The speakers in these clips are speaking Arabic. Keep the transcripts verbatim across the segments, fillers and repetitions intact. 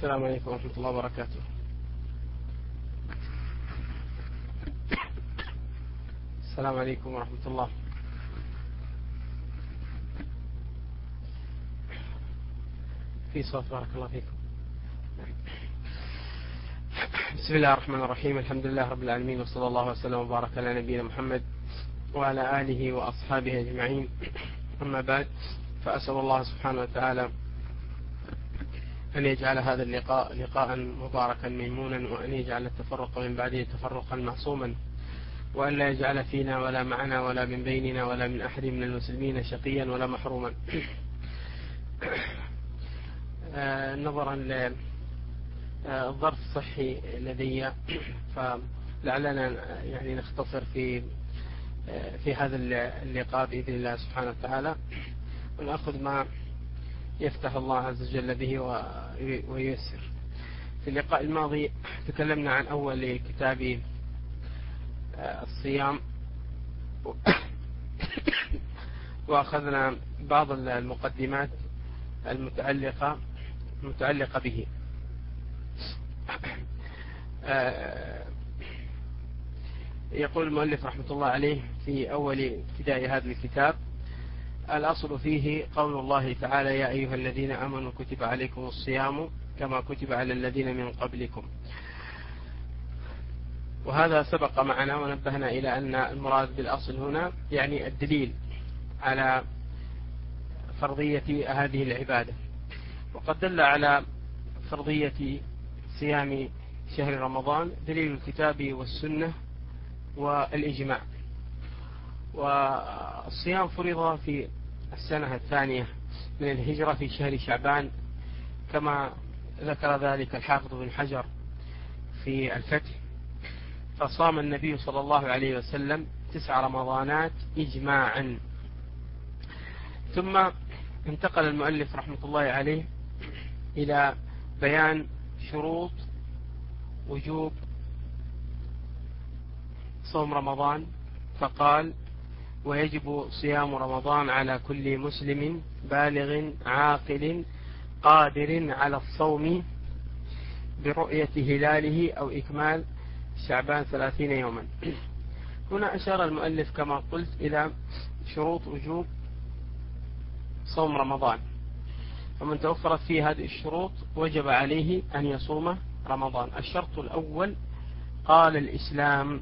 السلام عليكم ورحمة الله وبركاته. السلام عليكم ورحمة الله. في صوت؟ بارك الله فيكم. بسم الله الرحمن الرحيم. الحمد لله رب العالمين، وصلى الله وسلم وبارك على نبينا محمد وعلى آله وأصحابه أجمعين. أما بعد، فأسأل الله سبحانه وتعالى أن يجعل هذا اللقاء لقاء مباركا ميمونا، وأن يجعل التفرق من بعده تفرقا معصوما، وأن لا يجعل فينا ولا معنا ولا من بيننا ولا من أحد من المسلمين شقيا ولا محروما. نظرا للظرف الصحي لدي، فلعلنا يعني نختصر في في هذا اللقاء بإذن الله سبحانه وتعالى، ونأخذ ما يفتح الله عز وجل به وييسر. في اللقاء الماضي تكلمنا عن أول كتاب الصيام، وأخذنا بعض المقدمات المتعلقة المتعلقة به. يقول المؤلف رحمة الله عليه في أول ابتداء هذا الكتاب: الأصل فيه قول الله تعالى: يا أيها الذين آمنوا كتب عليكم الصيام كما كتب على الذين من قبلكم. وهذا سبق معنا ونبهنا إلى أن المراد بالأصل هنا يعني الدليل على فرضية هذه العبادة. وقد دل على فرضية صيام شهر رمضان دليل الكتاب والسنة والإجماع. والصيام فرض في السنة الثانية من الهجرة في شهر شعبان، كما ذكر ذلك الحافظ بن حجر في الفتح. فصام النبي صلى الله عليه وسلم تسع رمضانات إجماعا. ثم انتقل المؤلف رحمة الله عليه إلى بيان شروط وجوب صوم رمضان، فقال: ويجب صيام رمضان على كل مسلم بالغ عاقل قادر على الصوم برؤية هلاله أو إكمال شعبان ثلاثين يوما. هنا أشار المؤلف كما قلت إلى شروط وجوب صوم رمضان، ومن توفرت فيه هذه الشروط وجب عليه أن يصوم رمضان. الشرط الأول قال الإسلام،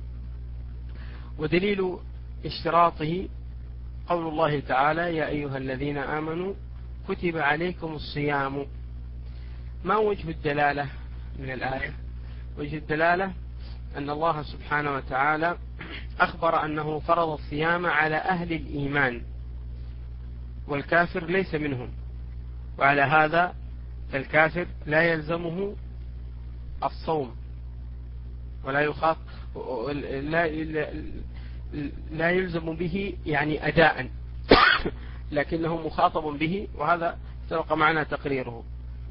ودليل اشتراطه قول الله تعالى: يا أيها الذين آمنوا كتب عليكم الصيام. ما وجه الدلالة من الآية؟ وجه الدلالة أن الله سبحانه وتعالى أخبر أنه فرض الصيام على أهل الإيمان، والكافر ليس منهم، وعلى هذا فالكافر لا يلزمه الصوم ولا يخاف لا, لا يلزم به يعني أداء، لكنه مخاطب به، وهذا سبق معنا تقريره.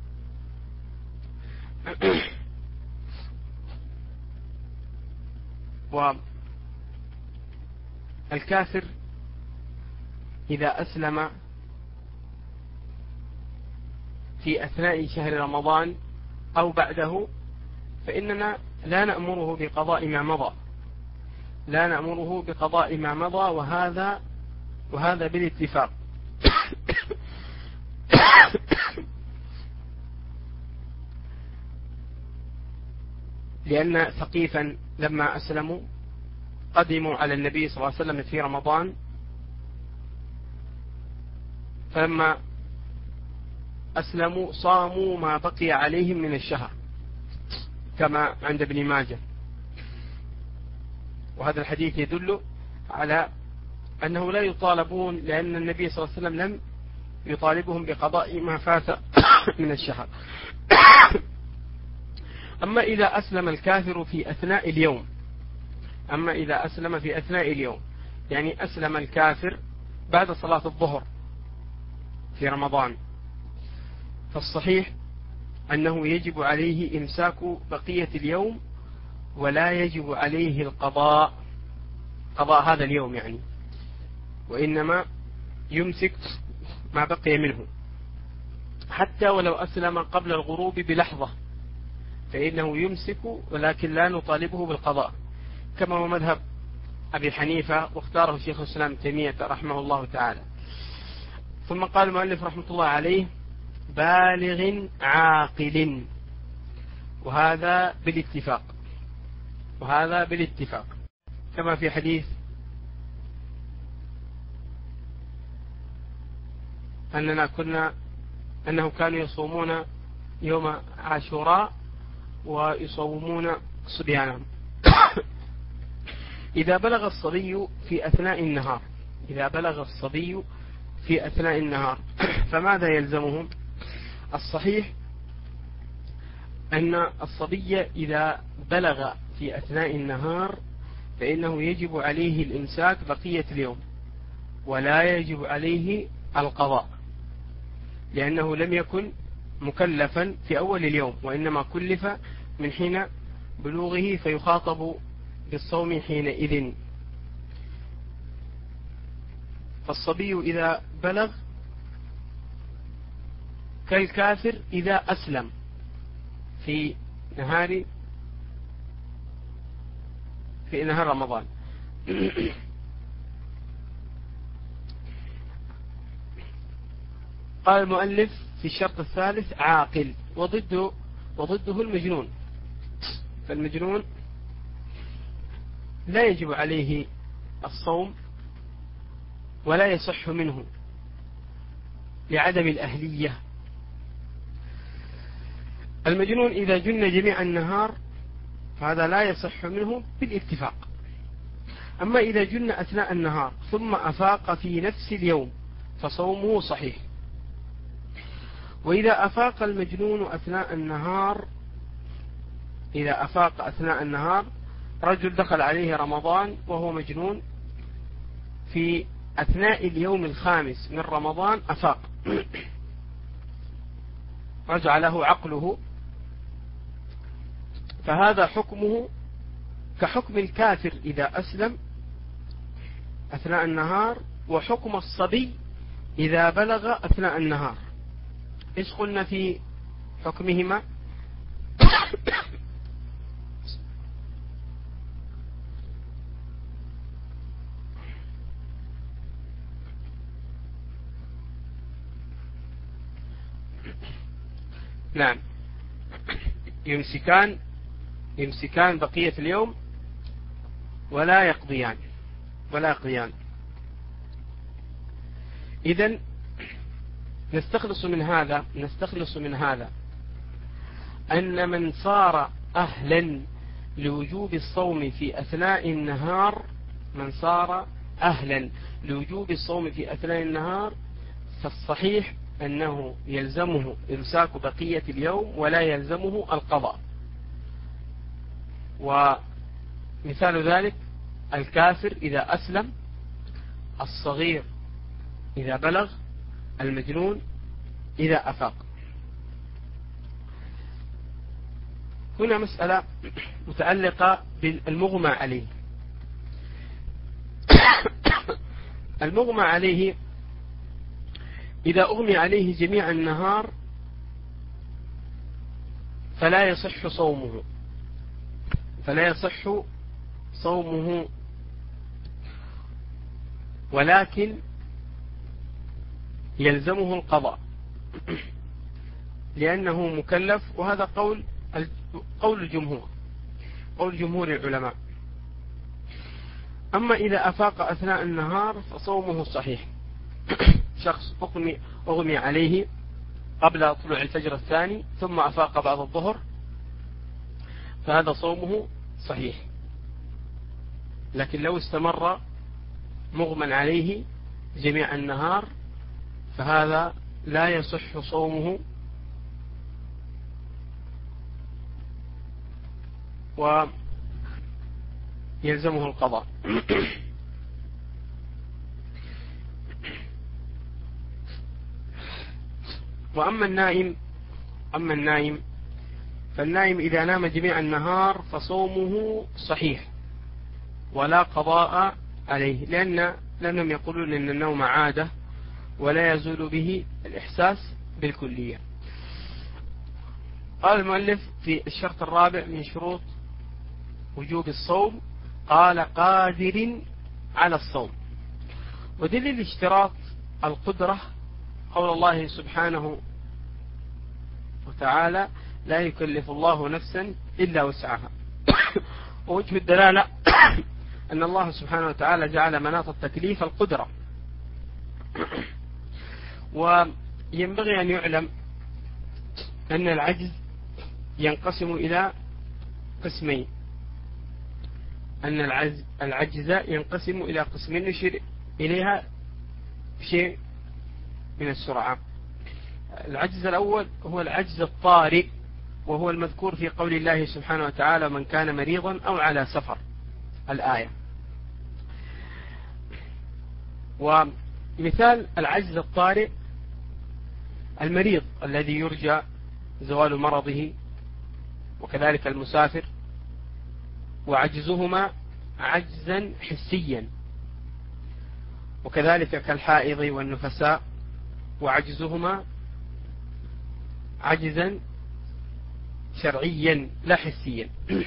والكافر إذا أسلم في أثناء شهر رمضان أو بعده فإننا لا نأمره بقضاء ما مضى لا نأمره بقضاء ما مضى وهذا وهذا بالاتفاق. لأن ثقيفا لما أسلموا قدموا على النبي صلى الله عليه وسلم في رمضان، فلما أسلموا صاموا ما بقي عليهم من الشهر كما عند ابن ماجه. وهذا الحديث يدل على أنه لا يطالبون، لأن النبي صلى الله عليه وسلم لم يطالبهم بقضاء ما فات من الشهر. أما إذا أسلم الكافر في أثناء اليوم أما إذا أسلم في أثناء اليوم يعني أسلم الكافر بعد صلاة الظهر في رمضان، فالصحيح أنه يجب عليه إمساك بقية اليوم، ولا يجب عليه القضاء قضاء هذا اليوم يعني، وإنما يمسك ما بقي منه. حتى ولو أسلم قبل الغروب بلحظة فإنه يمسك، ولكن لا نطالبه بالقضاء، كما هو مذهب أبي حنيفة واختاره شيخ الإسلام تيمية رحمه الله تعالى. ثم قال المؤلف رحمة الله عليه: بالغ عاقل، وهذا بالاتفاق، وهذا بالاتفاق كما في حديث أننا كنا أنه كانوا يصومون يوم عاشوراء ويصومون صبيانهم. إذا بلغ الصبي في أثناء النهار إذا بلغ الصبي في أثناء النهار فماذا يلزمهم؟ الصحيح أن الصبي إذا بلغ في أثناء النهار فإنه يجب عليه الإمساك بقية اليوم، ولا يجب عليه القضاء، لأنه لم يكن مكلفا في أول اليوم، وإنما كلف من حين بلوغه، فيخاطب بالصوم حينئذ. فالصبي إذا بلغ كالكافر إذا أسلم في نهار في نهار رمضان. قال المؤلف في الشرط الثالث: عاقل، وضده وضده المجنون. فالمجنون لا يجب عليه الصوم ولا يصح منه لعدم الأهلية. المجنون إذا جن جميع النهار فهذا لا يصح منه بالاتفاق. أما إذا جن أثناء النهار ثم أفاق في نفس اليوم فصومه صحيح. وإذا أفاق المجنون أثناء النهار إذا أفاق أثناء النهار رجل دخل عليه رمضان وهو مجنون، في أثناء اليوم الخامس من رمضان أفاق، رجع له عقله، فهذا حكمه كحكم الكافر إذا أسلم أثناء النهار، وحكم الصبي إذا بلغ أثناء النهار. إيش قلنا في حكمهما؟ نعم، يمسكان يمسكان بقية اليوم ولا يقضيان ولا يقضيان. إذن نستخلص من هذا نستخلص من هذا أن من صار أهلا لوجوب الصوم في أثناء النهار من صار أهلا لوجوب الصوم في أثناء النهار فالصحيح أنه يلزمه إمساك بقية اليوم ولا يلزمه القضاء. ومثال ذلك الكافر إذا أسلم، الصغير إذا بلغ، المجنون إذا أفاق. هنا مسألة متعلقة بالمغمى عليه. المغمى عليه إذا أغمي عليه جميع النهار فلا يصح صومه فلا يصح صومه ولكن يلزمه القضاء لأنه مكلف، وهذا قول قول الجمهور قول جمهور العلماء. أما إذا أفاق أثناء النهار فصومه صحيح. شخص أغمي, أغمي عليه قبل طلوع الفجر الثاني ثم أفاق بعد الظهر فهذا صومه صحيح. لكن لو استمر مغمى عليه جميع النهار فهذا لا يصح صومه ويلزمه القضاء. وأما النائم أما النائم فالنائم إذا نام جميع النهار فصومه صحيح ولا قضاء عليه، لأن لأنهم يقولون أن النوم عادة ولا يزول به الإحساس بالكلية. قال المؤلف في الشرط الرابع من شروط وجوب الصوم، قال قادر على الصوم. ودليل اشتراط القدرة قول الله سبحانه وتعالى لا يكلف الله نفسا إلا وسعها. ووجه الدلالة أن الله سبحانه وتعالى جعل مناط التكليف القدرة. وينبغي أن يعلم أن العجز ينقسم إلى قسمين، أن العجز, العجز ينقسم إلى قسمين نشير إليها بشيء من السرعة. العجز الأول هو العجز الطارئ، وهو المذكور في قول الله سبحانه وتعالى من كان مريضا أو على سفر، الآية. ومثال العجز الطارئ المريض الذي يرجى زوال مرضه، وكذلك المسافر، وعجزهما عجزا حسيا، وكذلك كالحائض والنفساء، وعجزهما عجزا شرعيا لا حسيا.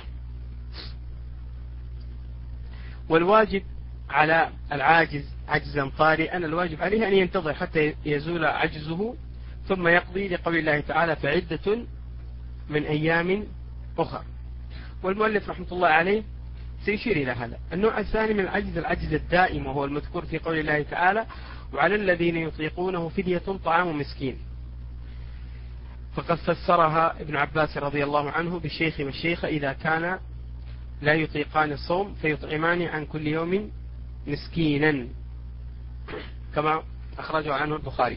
والواجب على العاجز عجزا طارئا، الواجب عليه أن ينتظر حتى يزول عجزه ثم يقضي، لقول الله تعالى فعدة من أيام أخرى. والمؤلف رحمة الله عليه سيشير إلى هذا. النوع الثاني من العجز العجز الدائم، وهو المذكور في قول الله تعالى وعلى الذين يطيقونه فدية طعام مسكين. فقد فسرها ابن عباس رضي الله عنه بالشيخ والشيخة إذا كان لا يطيقان الصوم فيطعمان عن كل يوم مسكينا، كما أخرجه عنه البخاري.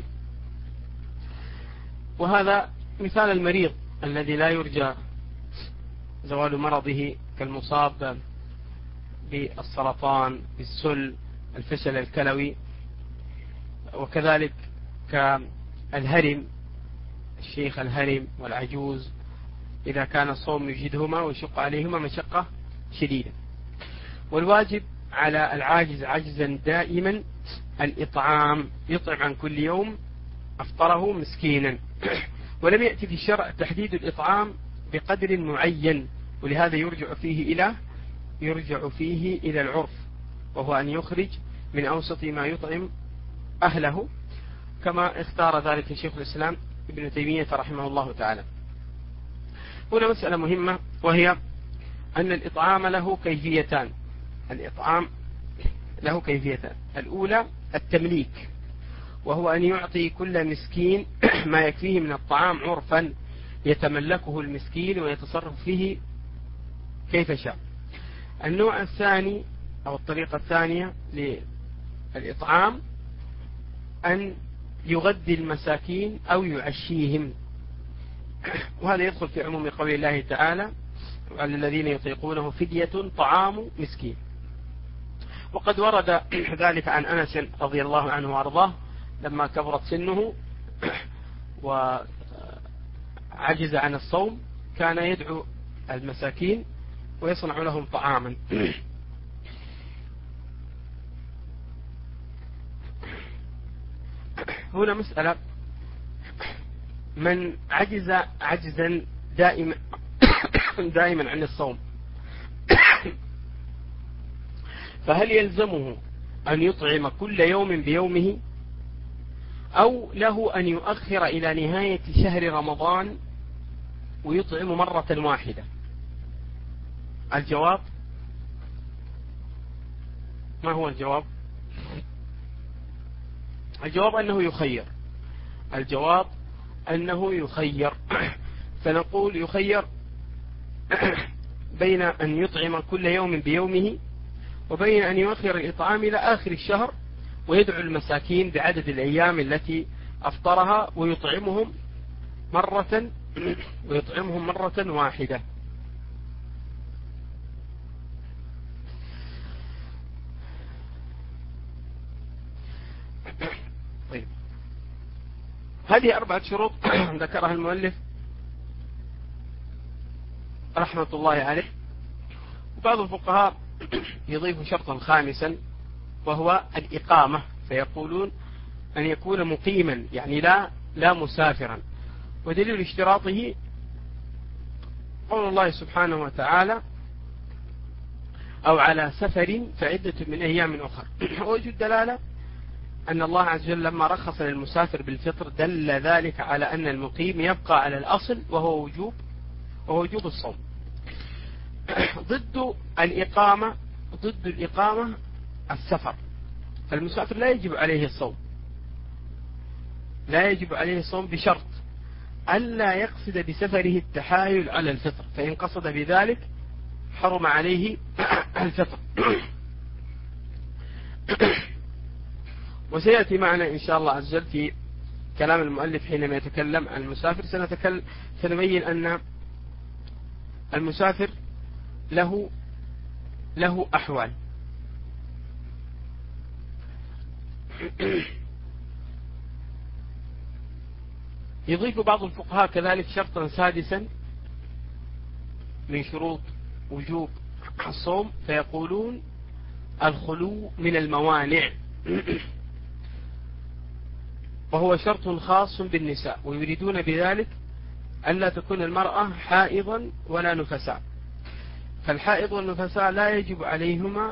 وهذا مثال المريض الذي لا يرجى زوال مرضه، كالمصاب بالسرطان، بالسل، الفشل الكلوي، وكذلك كالهرم، الشيخ الهرم والعجوز إذا كان الصوم يجدهما ويشق عليهما مشقة شديدة. والواجب على العاجز عجزا دائما الإطعام، يطعم عن كل يوم أفطره مسكينا. ولم يأتي في الشرع تحديد الإطعام بقدر معين، ولهذا يرجع فيه إلى يرجع فيه إلى العرف، وهو أن يخرج من أوسط ما يطعم أهله، كما اختار ذلك شيخ الإسلام ابن تيمية رحمه الله تعالى. هنا مسألة مهمة، وهي أن الإطعام له كيفيتان. الإطعام له كيفيتان. الأولى التمليك، وهو أن يعطي كل مسكين ما يكفيه من الطعام عرفا يتملكه المسكين ويتصرف فيه كيف شاء. النوع الثاني أو الطريقة الثانية للإطعام أن يغذي المساكين أو يعشيهم، وهذا يدخل في عموم قول الله تعالى على الذين يطيقونه فدية طعام مسكين. وقد ورد ذلك عن أنس رضي الله عنه وأرضاه لما كبرت سنه وعجز عن الصوم كان يدعو المساكين ويصنع لهم طعاما. هنا مسألة: من عجز عجزا دائما دائما عن الصوم فهل يلزمه أن يطعم كل يوم بيومه، أو له أن يؤخر إلى نهاية شهر رمضان ويطعم مرة واحدة؟ الجواب: ما هو الجواب؟ الجواب أنه يخير. الجواب أنه يخير فنقول يخير بين أن يطعم كل يوم بيومه، وبين أن يؤخر الإطعام إلى آخر الشهر ويدعو المساكين بعدد الأيام التي أفطرها ويطعمهم مرة ويطعمهم مرة واحدة. طيب، هذه أربعة شروط ذكرها المؤلف رحمة الله عليه. وبعض الفقهاء يضيف شرطا خامسا وهو الإقامة، فيقولون أن يكون مقيما، يعني لا لا مسافرا. ودليل اشتراطه قول الله سبحانه وتعالى أو على سفر فعدة من أيام أخر. وجه الدلالة أن الله عز وجل لما رخص للمسافر بالفطر دل ذلك على أن المقيم يبقى على الأصل وهو وجوب وهو وجوب الصوم. ضد الإقامة ضد الإقامة السفر، فالمسافر لا يجب عليه الصوم لا يجب عليه الصوم بشرط ألا يقصد بسفره التحايل على الفطر، فإن قصد بذلك حرم عليه الفطر. وسيأتي معنا إن شاء الله عز وجل في كلام المؤلف حينما يتكلم عن المسافر سنتكلم سنبين أن المسافر له له أحوال. يضيف بعض الفقهاء كذلك شرطا سادسا من شروط وجوب الصوم، فيقولون الخلو من الموانع، وهو شرط خاص بالنساء، ويريدون بذلك ألا تكون المرأة حائضا ولا نفساء، فالحائض والنفساء لا يجب عليهما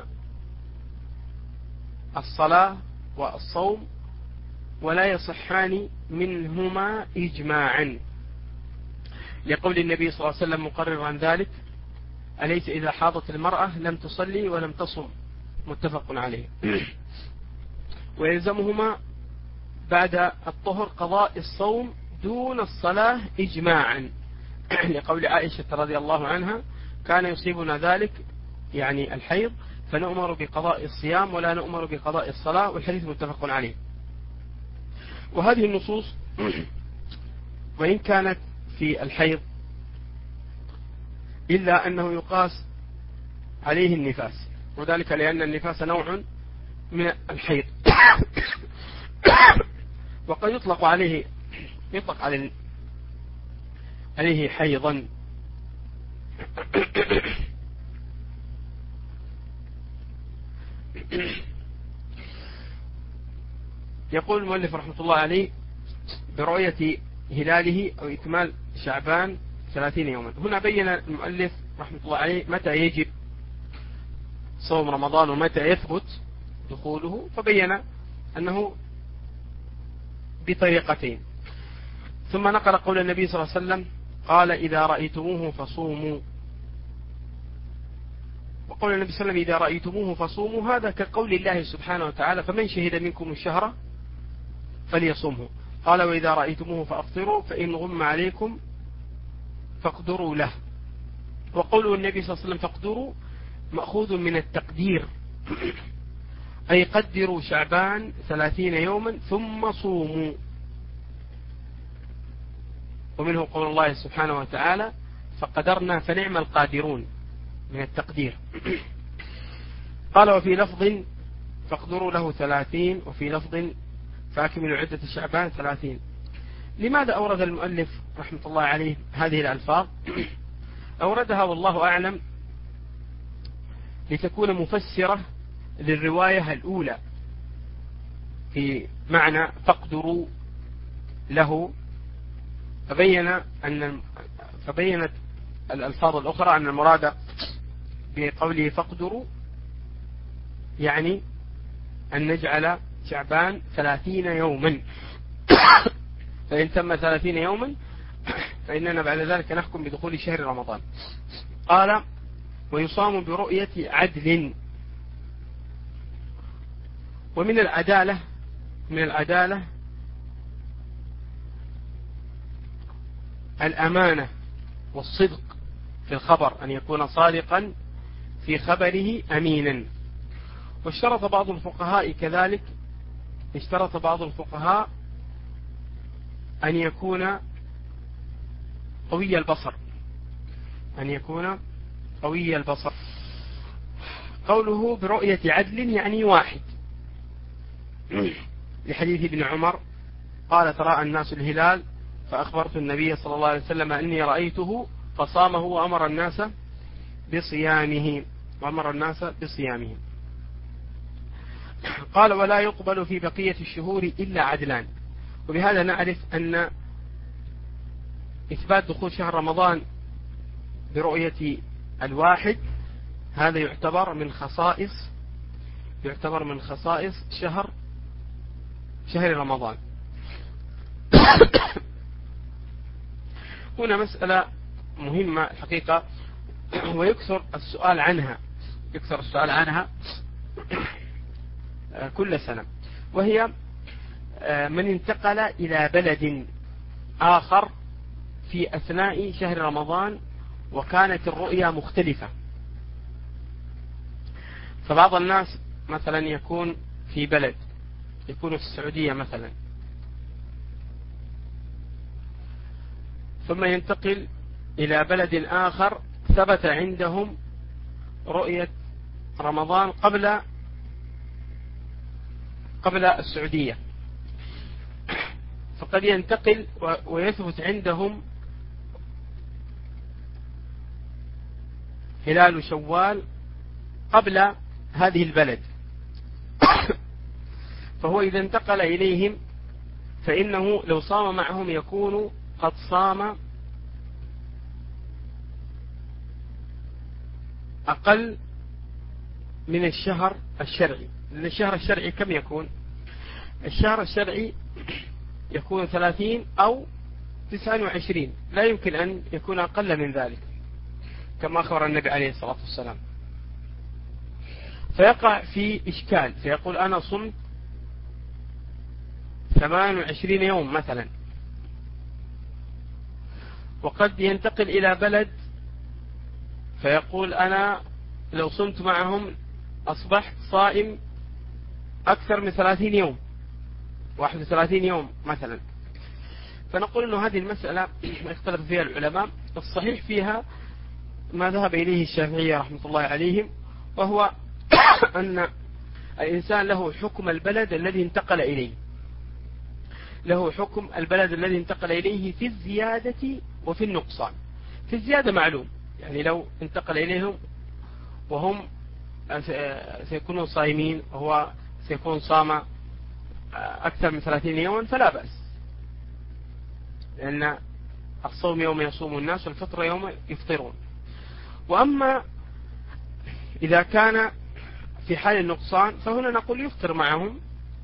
الصلاة والصوم ولا يصحان منهما إجماعا، لقول النبي صلى الله عليه وسلم مقررا ذلك: أليس إذا حاضت المرأة لم تصلي ولم تصم، متفق عليه. ويلزمهما بعد الطهر قضاء الصوم دون الصلاة إجماعا، لقول عائشة رضي الله عنها: كان يصيبنا ذلك يعني الحيض فنؤمر بقضاء الصيام ولا نؤمر بقضاء الصلاة، والحديث متفق عليه. وهذه النصوص وإن كانت في الحيض إلا أنه يقاس عليه النفاس، وذلك لأن النفاس نوع من الحيض، وقد يطلق عليه يطلق عليه عليه حيضا. يقول المؤلف رحمة الله عليه: برؤية هلاله أو إكمال شعبان ثلاثين يوما. هنا بين المؤلف رحمة الله عليه متى يجب صوم رمضان ومتى يثبت دخوله، فبين أنه بطريقتين، ثم نقل قول النبي صلى الله عليه وسلم قال: إذا رأيتموه فصوموا. وقول النبي صلى الله عليه وسلم: إذا رأيتموه فصوموا، هذا كقول الله سبحانه وتعالى: فمن شهد منكم الشهر فليصومه. قال: وإذا رأيتموه فأفطروا فإن غم عليكم فاقدروا له. وقوله النبي صلى الله عليه وسلم فاقدروا مأخوذ من التقدير، أي قدروا شعبان ثلاثين يوما ثم صوموا. ومنه قول الله سبحانه وتعالى: فقدرنا فنعم القادرون، من التقدير. قال: وفي لفظ فاقدروا له ثلاثين، وفي لفظ فأكملوا عدة شعبان ثلاثين. لماذا أورد المؤلف رحمة الله عليه هذه الألفاظ؟ أوردها والله أعلم لتكون مفسرة للرواية الأولى في معنى فاقدروا له، فبين أن فبينت الألفاظ الأخرى أن المراد بقوله فاقدروا يعني أن نجعل شعبان ثلاثين يوما، فإن تم ثلاثين يوما فإننا بعد ذلك نحكم بدخول شهر رمضان. قال: ويصام برؤية عدل. ومن العدالة من العدالة الأمانة والصدق في الخبر، أن يكون صادقا في خبره أمينا. واشترط بعض الفقهاء كذلك اشترط بعض الفقهاء أن يكون قوي البصر أن يكون قوي البصر. قوله برؤية عدل يعني واحد، لحديث ابن عمر قال: تراءى الناس الهلال فأخبرت النبي صلى الله عليه وسلم أني رأيته فصامه وأمر الناس بصيامه وأمر الناس بصيامه. قال: ولا يقبل في بقية الشهور إلا عدلان. وبهذا نعرف أن إثبات دخول شهر رمضان برؤية الواحد هذا يعتبر من خصائص يعتبر من خصائص شهر شهر رمضان. هنا مسألة مهمة الحقيقة ويكثر السؤال عنها يكثر السؤال عنها كل سنة، وهي من انتقل إلى بلد آخر في أثناء شهر رمضان وكانت الرؤيا مختلفة. فبعض الناس مثلا يكون في بلد يكون في السعودية مثلا، ثم ينتقل إلى بلد آخر ثبت عندهم رؤية رمضان قبل قبل السعودية، فقد ينتقل ويثبت عندهم هلال شوال قبل هذه البلد. فهو إذا انتقل إليهم فإنه لو صام معهم يكون قد صام أقل من الشهر الشرعي. لأن الشهر الشرعي كم يكون؟ الشهر الشرعي يكون ثلاثين أو تسعة وعشرين، لا يمكن أن يكون أقل من ذلك كما أخبر النبي عليه الصلاة والسلام. فيقع في إشكال فيقول أنا صمت ثمان وعشرين يوم مثلا، وقد ينتقل إلى بلد فيقول أنا لو صمت معهم أصبحت صائم أكثر من ثلاثين يوم واحد وثلاثين يوم مثلا. فنقول أنه هذه المسألة اختلف فيها العلماء، الصحيح فيها ما ذهب إليه الشافعية رحمة الله عليهم، وهو أن الإنسان له حكم البلد الذي انتقل إليه له حكم البلد الذي انتقل إليه في الزيادة وفي النقصان. في الزيادة معلوم، يعني لو انتقل إليهم وهم سيكونوا صائمين وهو سيكون صام أكثر من ثلاثين يوما فلا بأس، لأن الصوم يوم يصوم الناس والفطر يوم يفطرون. وأما إذا كان في حال النقصان فهنا نقول يفطر معهم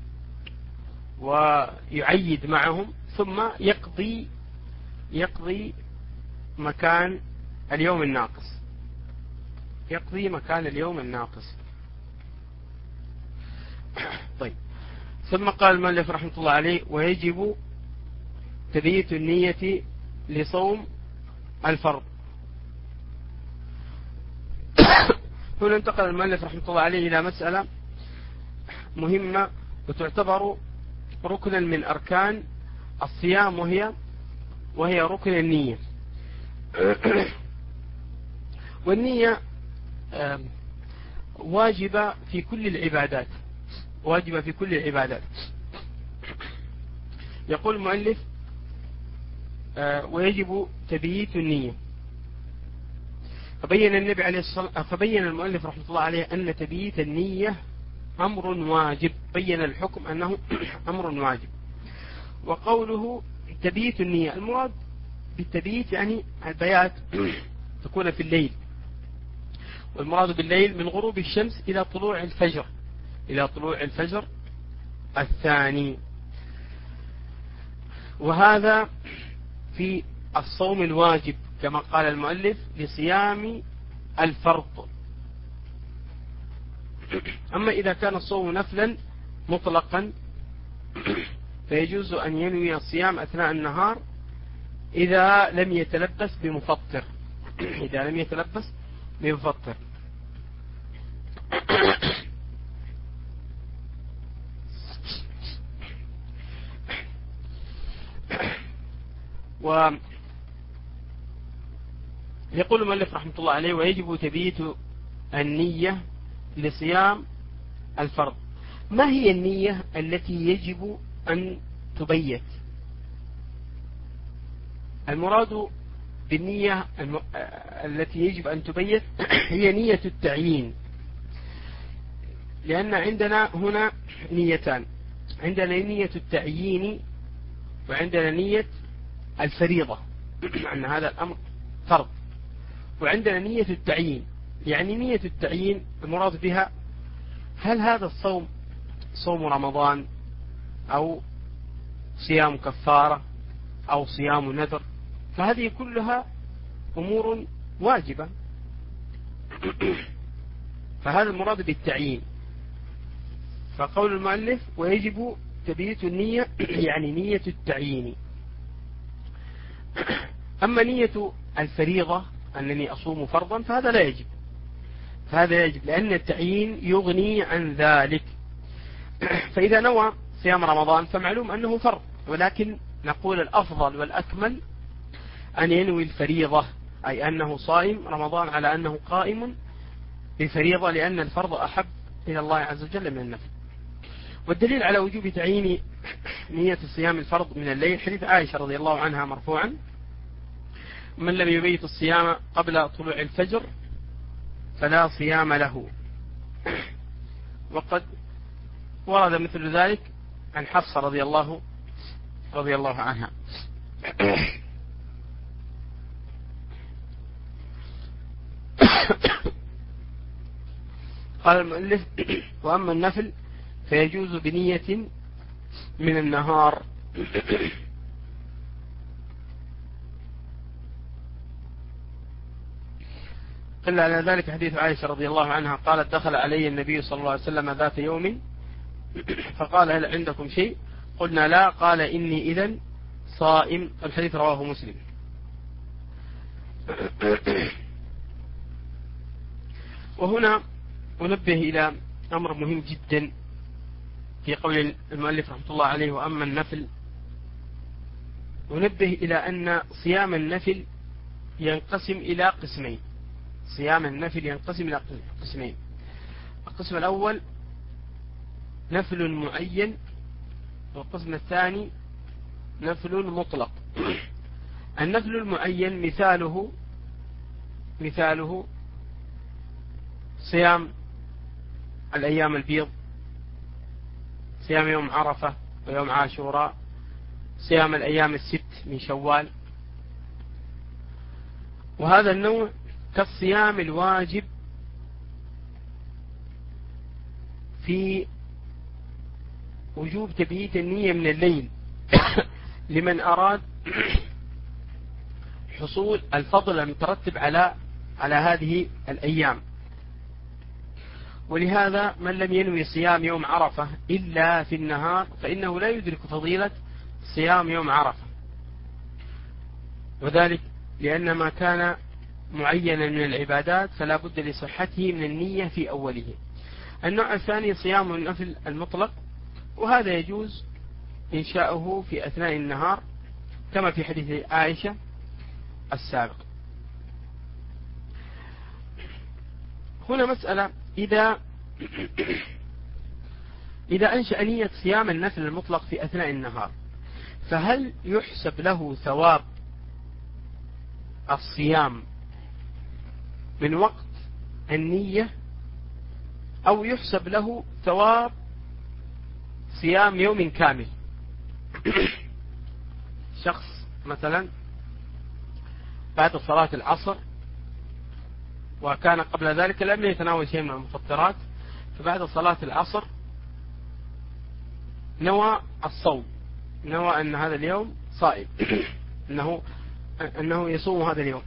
ويعيد معهم ثم يقضي يقضي مكان اليوم الناقص يقضي مكان اليوم الناقص. طيب، ثم قال المؤلف رحمة الله عليه ويجب تبييت النية لصوم الفرض. هنا انتقل المؤلف رحمة الله عليه إلى مسألة مهمة وتعتبر ركنا من أركان الصيام، وهي وهي ركن النية. والنية واجبة في كل العبادات واجبة في كل العبادات. يقول المؤلف ويجب تبييت النية. فبين النبي عليه الصلاة فبين المؤلف رحمة الله عليه أن تبييت النية أمر واجب، بين الحكم أنه أمر واجب. وقوله تبييت النية، المراد بالتبييت يعني البيات تكون في الليل، والمراد بالليل من غروب الشمس إلى طلوع الفجر إلى طلوع الفجر الثاني. وهذا في الصوم الواجب كما قال المؤلف لصيام الفرض. أما إذا كان الصوم نفلا مطلقا فيجوز أن ينوي الصيام أثناء النهار إذا لم يتلبس بمفطر إذا لم يتلبس بمفطر. ويقول المؤلف رحمة الله عليه ويجب تبييت النية لصيام الفرض. ما هي النية التي يجب أن تبيت؟ المراد بالنية الم... التي يجب أن تبيت هي نية التعيين، لأن عندنا هنا نيتان، عندنا نية التعيين وعندنا نية الفريضة أن هذا الأمر فرض، وعندنا نية التعيين. يعني نية التعيين المراد بها هل هذا الصوم صوم رمضان أو صيام كفارة أو صيام نذر، فهذه كلها أمور واجبة، فهذا المراد بالتعيين. فقول المؤلف ويجب تبييت النية يعني نية التعيين. أما نية الفريضة أنني أصوم فرضا فهذا لا يجب، فهذا يجب لأن التعيين يغني عن ذلك. فإذا نوى صيام رمضان فمعلوم أنه فرض، ولكن نقول الأفضل والأكمل أن ينوي الفريضة، أي أنه صائم رمضان على أنه قائم بفريضة، لأن الفرض أحب إلى الله عز وجل من النفل. والدليل على وجوب تعيين نية صيام الفرض من الليل حديث عائشة رضي الله عنها مرفوعا: من لم يبيت الصيام قبل طلوع الفجر فلا صيام له. وقد ورد مثل ذلك عن حفصة رضي الله رضي الله عنها. قال المؤلف: وأما النفل فيجوز بنية من النهار. قل على ذلك حديث عائشة رضي الله عنها قالت: دخل علي النبي صلى الله عليه وسلم ذات يوم فقال: هل عندكم شيء؟ قلنا: لا. قال: إني إذن صائم. الحديث رواه مسلم. وهنا أنبه إلى أمر مهم جدا في قول المؤلف رحمة الله عليه: وأما النفل. أنبه إلى أن صيام النفل ينقسم إلى قسمين. صيام النفل ينقسم إلى قسمين. القسم الأول نفل معين، والقسم الثاني نفل مطلق. النفل المعين مثاله مثاله صيام الأيام البيض، صيام يوم عرفة ويوم عاشوراء، صيام الأيام الست من شوال. وهذا النوع كالصيام الواجب في وجوب تبييت النية من الليل لمن أراد حصول الفضل المترتب على على هذه الأيام. ولهذا من لم ينوي صيام يوم عرفة إلا في النهار فإنه لا يدرك فضيلة صيام يوم عرفة، وذلك لأن ما كان معينا من العبادات فلا بد لصحته من النية في أوله. النوع الثاني صيام النفل المطلق، وهذا يجوز إنشاؤه في أثناء النهار كما في حديث عائشة السابق. هنا مسألة: إذا إذا أنشأ نية صيام النفل المطلق في أثناء النهار فهل يحسب له ثواب الصيام من وقت النية، أو يحسب له ثواب صيام يوم كامل؟ شخص مثلا بعد صلاة العصر وكان قبل ذلك لم يتناول شيء من المفطرات، فبعد صلاة العصر نوى الصوم، نوى أن هذا اليوم صائم، أنه أنه يصوم هذا اليوم.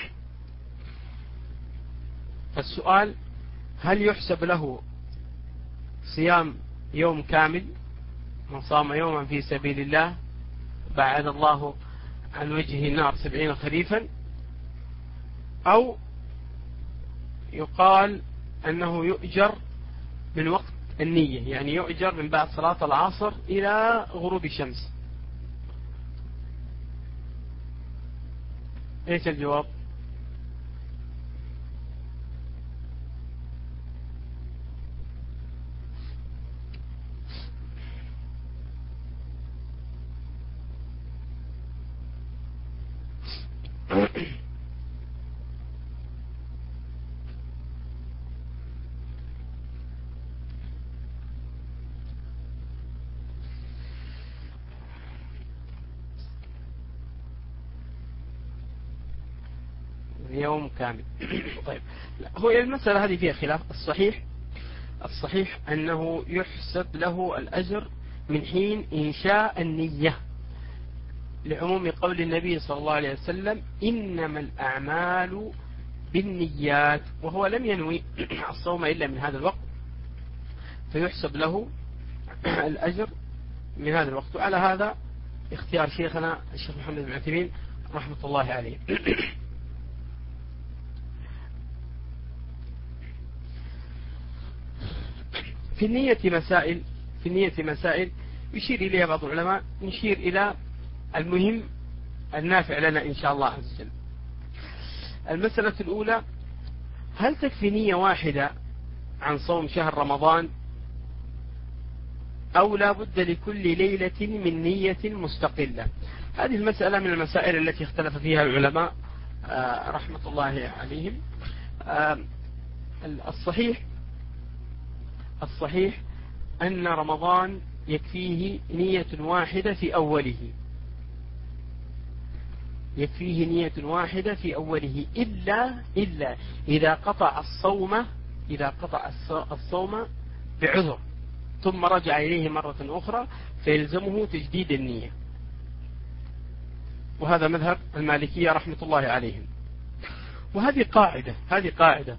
فالسؤال: هل يحسب له صيام يوم كامل؟ من صام يوما في سبيل الله بعد الله عن وجهه النار سبعين خريفا، أو يقال أنه يؤجر من وقت النية، يعني يؤجر من بعد صلاة العصر إلى غروب الشمس؟ ايش الجواب؟ يوم كامل. طيب هو المسألة هذه فيها خلاف. الصحيح الصحيح أنه يحسب له الأجر من حين إنشاء النية، لعموم قول النبي صلى الله عليه وسلم إنما الأعمال بالنيات، وهو لم ينوي الصوم إلا من هذا الوقت، فيحسب له الأجر من هذا الوقت. وعلى هذا اختيار شيخنا الشيخ محمد بن عثيمين رحمة الله عليه. في النية مسائل في النية مسائل يشير إليها بعض العلماء، نشير إلى المهم النافع لنا إن شاء الله عز وجل. المسألة الأولى: هل تكفي نية واحدة عن صوم شهر رمضان، أو لا بد لكل ليلة من نية مستقلة؟ هذه المسألة من المسائل التي اختلف فيها العلماء رحمة الله عليهم. الصحيح الصحيح أن رمضان يكفيه نية واحدة في أوله، يكفيه نية واحدة في أوله إلا إلا إذا قطع الصوم إذا قطع الصوم بعذر ثم رجع إليه مرة أخرى فيلزمه تجديد النية، وهذا مذهب المالكية رحمة الله عليهم. وهذه قاعدة هذه قاعدة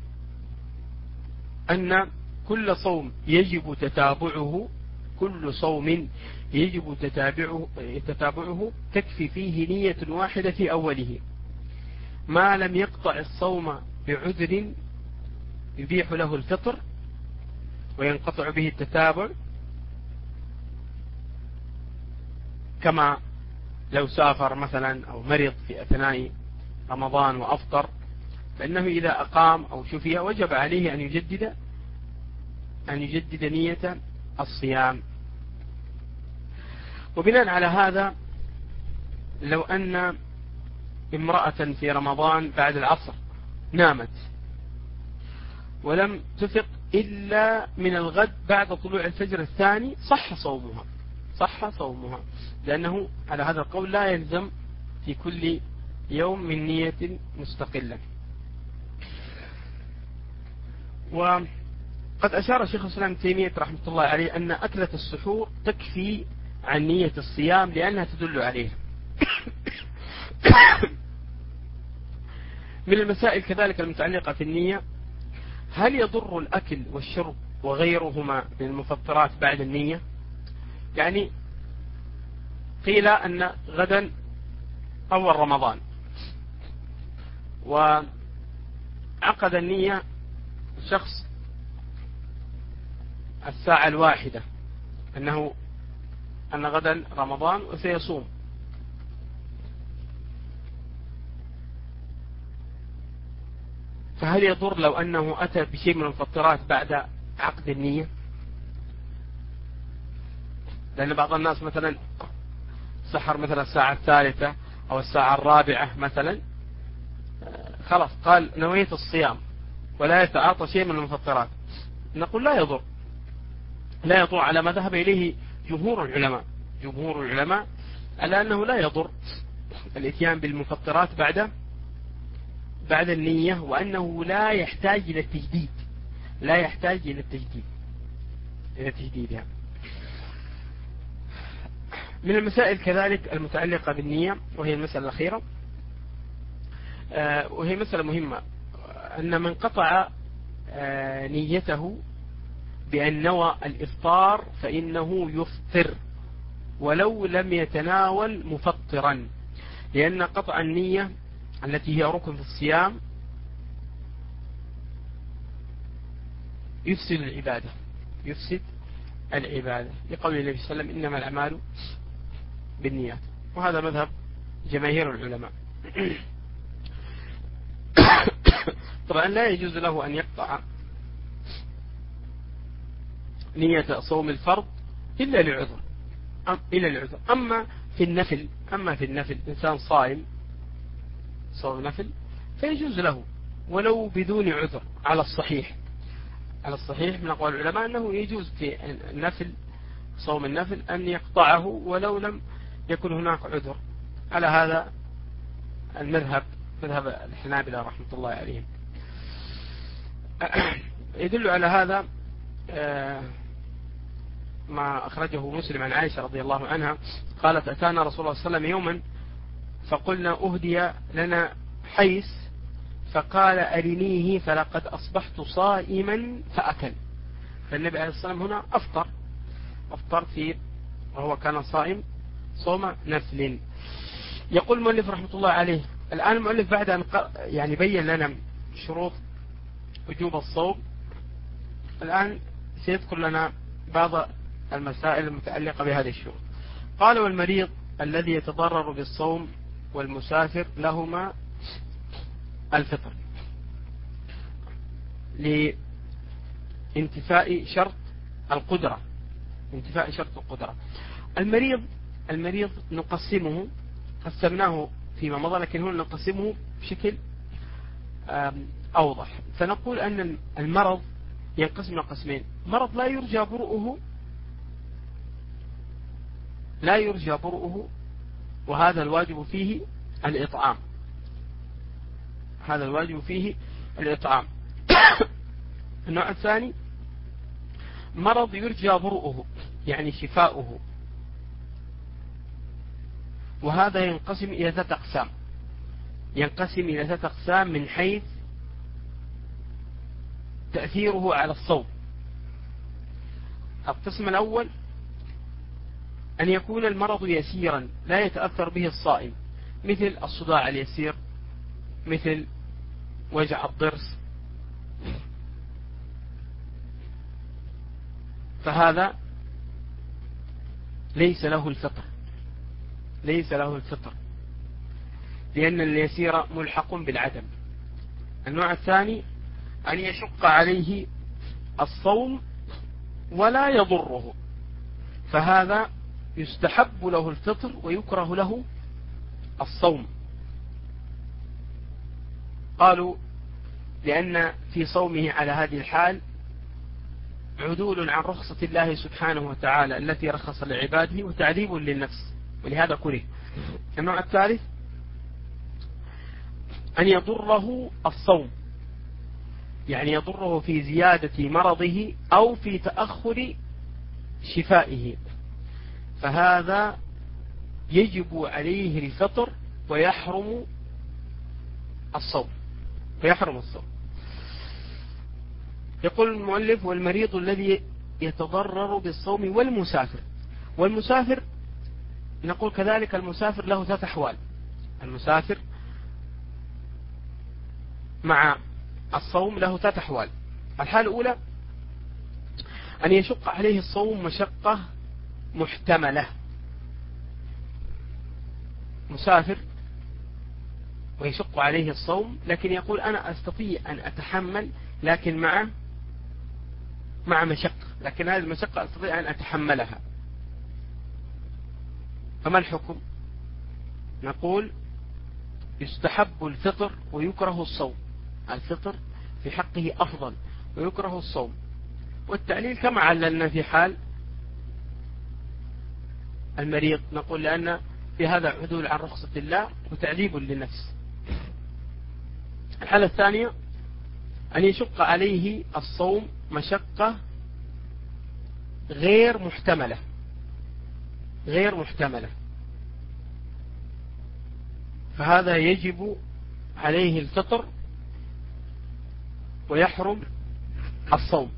أن كل صوم يجب تتابعه كل صوم يجب تتابعه, تتابعه تكفي فيه نية واحدة في أوله، ما لم يقطع الصوم بعذر يبيح له الفطر وينقطع به التتابع، كما لو سافر مثلا أو مرض في أثناء رمضان وأفطر، فإنه إذا أقام أو شفي وجب عليه أن يجدد أن يجدد نية الصيام. وبناء على هذا لو أن امرأة في رمضان بعد العصر نامت ولم تفق إلا من الغد بعد طلوع الفجر الثاني صح صومها صح صومها لأنه على هذا القول لا يلزم في كل يوم من نية مستقلة. وقد أشار شيخ الإسلام ابن تيمية رحمة الله عليه أن أكلة السحور تكفي عن نية الصيام لأنها تدل عليه. من المسائل كذلك المتعلقة في النية: هل يضر الأكل والشرب وغيرهما من المفطرات بعد النية؟ يعني قيل أن غدا أول رمضان وعقد النية شخص الساعة الواحدة أنه أن غدا رمضان وسيصوم، فهل يضر لو أنه أتى بشيء من المفطرات بعد عقد النية؟ لأن بعض الناس مثلا سحر مثلا الساعة الثالثة أو الساعة الرابعة مثلا، خلاص قال نويت الصيام ولا يتعاطى شيء من المفطرات، نقول لا يضر لا يضر على ما ذهب إليه جمهور العلماء جمهور العلماء على أنه لا يضر الاتيان بالمفطرات بعد بعد النية، وأنه لا يحتاج إلى التجديد لا يحتاج إلى التجديد إلى تجديدها. من المسائل كذلك المتعلقة بالنية، وهي المسألة الأخيرة وهي مسألة مهمة، أن من قطع نيته بأن نوى الإفطار فإنه يفطر ولو لم يتناول مفطرا، لأن قطع النية التي هي ركن في الصيام يفسد العبادة يفسد العبادة لقول النبي صلى الله عليه وسلم إنما الأعمال بالنيات، وهذا مذهب جماهير العلماء. طبعا لا يجوز له أن يقطع نية صوم الفرض إلا لعذر إلا لعذر أما في النفل أما في النفل إنسان صائم صوم نفل فيجوز له ولو بدون عذر على الصحيح على الصحيح من أقوال العلماء أنه يجوز في النفل صوم النفل أن يقطعه ولو لم يكن هناك عذر. على هذا المذهب مذهب الحنابلة رحمة الله عليهم. يدل على هذا ما أخرجه مسلم عن عائشة رضي الله عنها قالت أتانا رسول الله صلى الله عليه وسلم يوما فقلنا أهدي لنا حيث فقال أرنيه فلقد أصبحت صائما فأكل. فالنبي عليه الصلاة والسلام هنا أفطر أفطر في وهو كان صائم صوم نفل. يقول المؤلف رحمة الله عليه الآن المؤلف بعد أن يعني بين لنا شروط وجوب الصوم الآن سيذكر لنا بعض المسائل المتعلقة بهذه الشروط. قال والمريض الذي يتضرر بالصوم والمسافر لهما الفطر لانتفاء شرط القدرة انتفاء شرط القدرة. المريض المريض نقسمه قسمناه فيما مضى لكن هنا نقسمه بشكل أوضح. فنقول أن المرض ينقسم قسمين: مرض لا يرجى برؤه لا يرجى برؤه وهذا الواجب فيه الإطعام هذا الواجب فيه الإطعام. النوع الثاني مرض يرجى برؤه يعني شفاؤه، وهذا ينقسم إلى ثلاثة أقسام ينقسم إلى ثلاثة أقسام من حيث تأثيره على الصوم. القسم الأول أن يكون المرض يسيرا لا يتأثر به الصائم، مثل الصداع اليسير، مثل وجع الضرس، فهذا ليس له الفطر ليس له الفطر لأن اليسير ملحق بالعدم. النوع الثاني أن يشق عليه الصوم ولا يضره، فهذا يستحب له الفطر ويكره له الصوم. قالوا لأن في صومه على هذه الحال عدول عن رخصة الله سبحانه وتعالى التي رخص لعباده وتعذيب للنفس، ولهذا كره. النوع الثالث أن يضره الصوم، يعني يضره في زيادة مرضه أو في تأخر شفائه، فهذا يجب عليه الفطر ويحرم الصوم ويحرم الصوم. يقول المؤلف والمريض الذي يتضرر بالصوم والمسافر. والمسافر نقول كذلك المسافر له ثلاث أحوال. المسافر مع الصوم له ثلاث أحوال. الحالة الأولى أن يشق عليه الصوم مشقة محتملة، مسافر ويشق عليه الصوم لكن يقول أنا أستطيع أن أتحمل لكن مع مع مشقة، لكن هذه المشقة أستطيع أن أتحملها، فما الحكم؟ نقول يستحب الفطر ويكره الصوم. الفطر في حقه أفضل ويكره الصوم، والتعليل كما عللنا في حال المريض، نقول لأن في هذا عدول عن رخصة الله وتعذيب للنفس. الحالة الثانية أن يشق عليه الصوم مشقة غير محتملة غير محتملة فهذا يجب عليه الفطر ويحرم الصوم.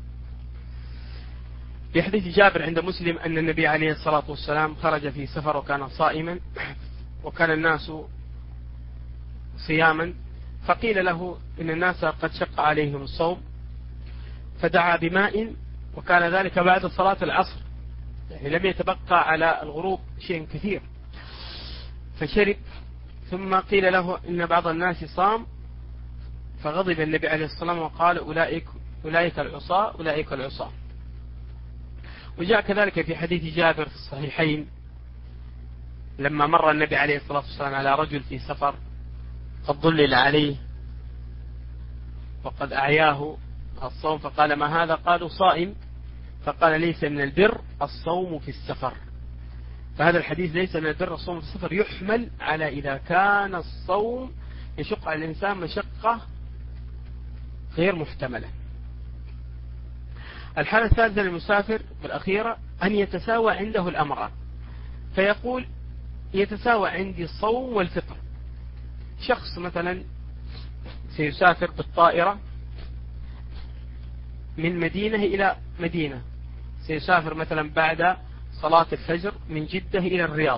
في حديث جابر عند مسلم أن النبي عليه الصلاة والسلام خرج في سفر وكان صائما وكان الناس صياما، فقيل له إن الناس قد شق عليهم الصوم، فدعا بماء وكان ذلك بعد صلاة العصر، يعني لم يتبقى على الغروب شيء كثير، فشرب. ثم قيل له إن بعض الناس صام، فغضب النبي عليه الصلاة والسلام وقال أولئك أولئك العصاة أولئك العصاة. وجاء كذلك في حديث جابر في الصحيحين لما مر النبي عليه الصلاة والسلام على رجل في سفر قد ضلل عليه وقد أعياه الصوم، فقال ما هذا؟ قالوا صائم، فقال ليس من البر الصوم في السفر. فهذا الحديث ليس من البر الصوم في السفر يحمل على إذا كان الصوم يشق على الإنسان مشقة غير محتملة. الحالة الثالثة للمسافر والأخيرة أن يتساوى عنده الأمران، فيقول يتساوى عندي الصوم والفطر. شخص مثلا سيسافر بالطائرة من مدينة إلى مدينة، سيسافر مثلا بعد صلاة الفجر من جدة إلى الرياض،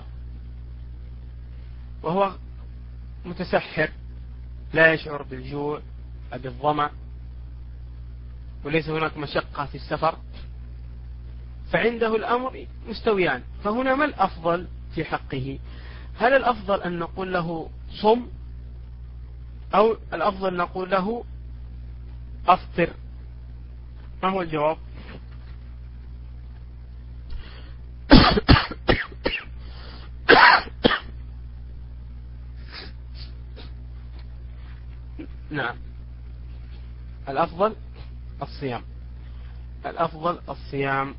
وهو متسحر لا يشعر بالجوع أو بالظمأ وليس هناك مشقة في السفر، فعنده الأمر مستويان. فهنا ما الأفضل في حقه؟ هل الأفضل أن نقول له صم، أو الأفضل نقول له أفطر؟ ما هو الجواب؟ نعم، الأفضل الصيام، الأفضل الصيام،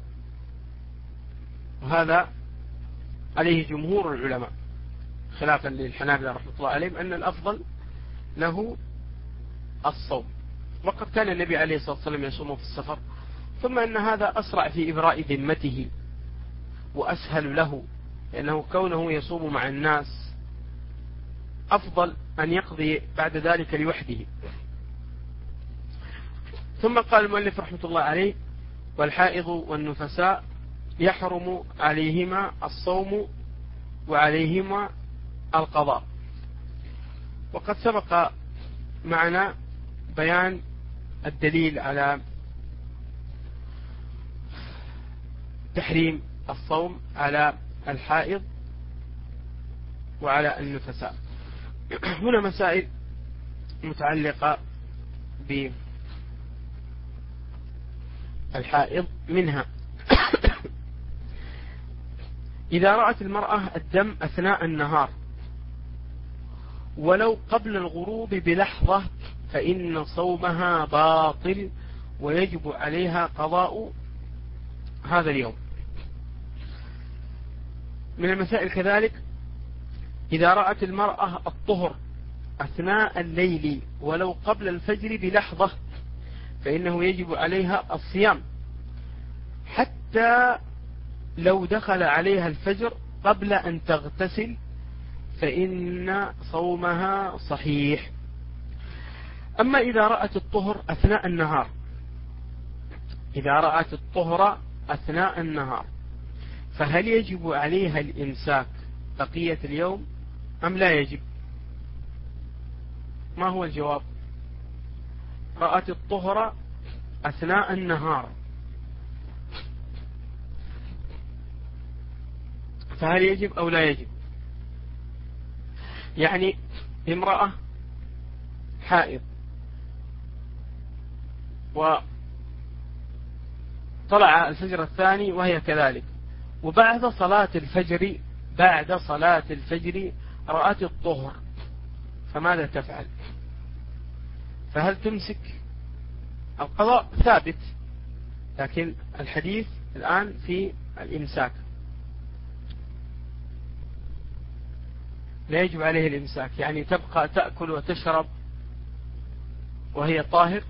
وهذا عليه جمهور العلماء خلافا للحنابلة رحمة الله عليهم أن الأفضل له الصوم. وقد كان النبي عليه الصلاة والسلام يصوم في السفر، ثم أن هذا أسرع في إبراء ذمته وأسهل له، لأنه كونه يصوم مع الناس أفضل أن يقضي بعد ذلك لوحده. ثم قال المؤلف رحمة الله عليه: والحائض والنفساء يحرم عليهما الصوم وعليهما القضاء. وقد سبق معنا بيان الدليل على تحريم الصوم على الحائض وعلى النفساء. هنا مسائل متعلقة بالحائض، منها إذا رأت المرأة الدم أثناء النهار ولو قبل الغروب بلحظة فإن صومها باطل ويجب عليها قضاء هذا اليوم. من المسائل كذلك إذا رأت المرأة الطهر أثناء الليل ولو قبل الفجر بلحظة فإنه يجب عليها الصيام، حتى لو دخل عليها الفجر قبل أن تغتسل فإن صومها صحيح. أما إذا رأت الطهر أثناء النهار، إذا رأت الطهر أثناء النهار فهل يجب عليها الإمساك بقية اليوم أم لا يجب؟ ما هو الجواب؟ رأت الطهر أثناء النهار فهل يجب أو لا يجب؟ يعني امرأة حائض وطلع الفجر الثاني وهي كذلك، وبعد صلاة الفجر بعد صلاة الفجر رأت الطهر، فماذا تفعل؟ فهل تمسك؟ القضاء ثابت، لكن الحديث الآن في الإمساك، لا يجب عليه الإمساك، يعني تبقى تأكل وتشرب وهي طاهر.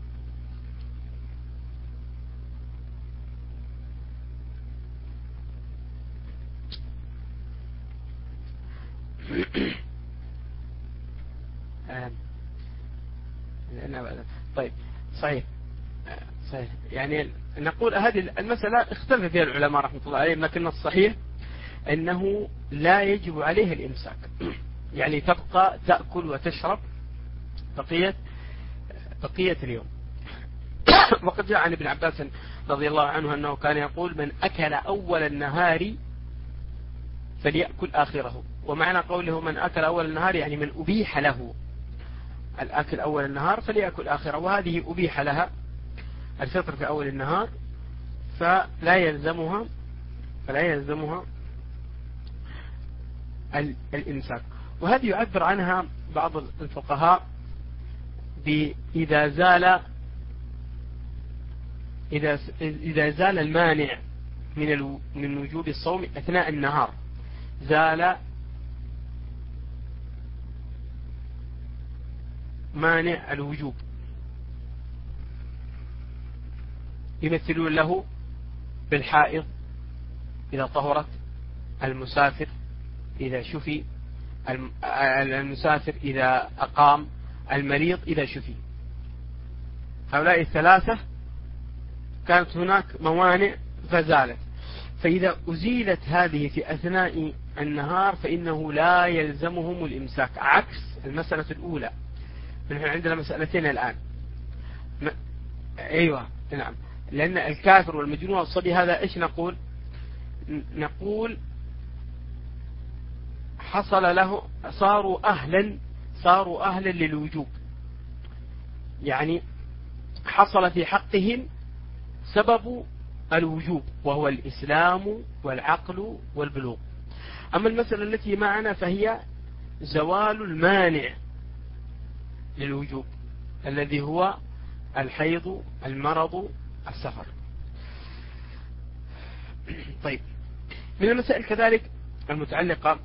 طيب صحيح صحيح، يعني نقول هذه المسألة اختلف فيها العلماء رحمة الله عليهم، لكن الصحيح أنه لا يجب عليه الإمساك، يعني تبقى تأكل وتشرب بقية بقية اليوم. وقد جاء عن ابن عباس رضي الله عنه أنه كان يقول: من أكل أول النهار فليأكل آخره. ومعنى قوله من أكل أول النهار يعني من أبيح له الأكل أول النهار فليأكل آخره، وهذه أبيح لها الفطر في أول النهار، فلا يلزمها فلا يلزمها الإمساك. وهذه يعبر عنها بعض الفقهاء بإذا زال إذا إذا زال المانع من من وجوب الصوم أثناء النهار، زال مانع الوجوب، يمثلون له بالحائض إذا طهرت، المسافر إذا شفي، المسافر إذا أقام، المريض إذا شفي. هؤلاء الثلاثة كانت هناك موانع فزالت، فإذا أزيلت هذه في أثناء النهار فإنه لا يلزمهم الإمساك، عكس المسألة الأولى. نحن عندنا مسألتين الآن. أيوة نعم، لأن الكافر والمجنون والصبي هذا إيش نقول؟ نقول حصل له، صاروا أهلا صاروا أهلا للوجوب، يعني حصل في حقهم سبب الوجوب وهو الإسلام والعقل والبلوغ. أما المسألة التي معنا فهي زوال المانع للوجوب الذي هو الحيض، المرض، السفر. طيب، من المسائل كذلك المتعلقة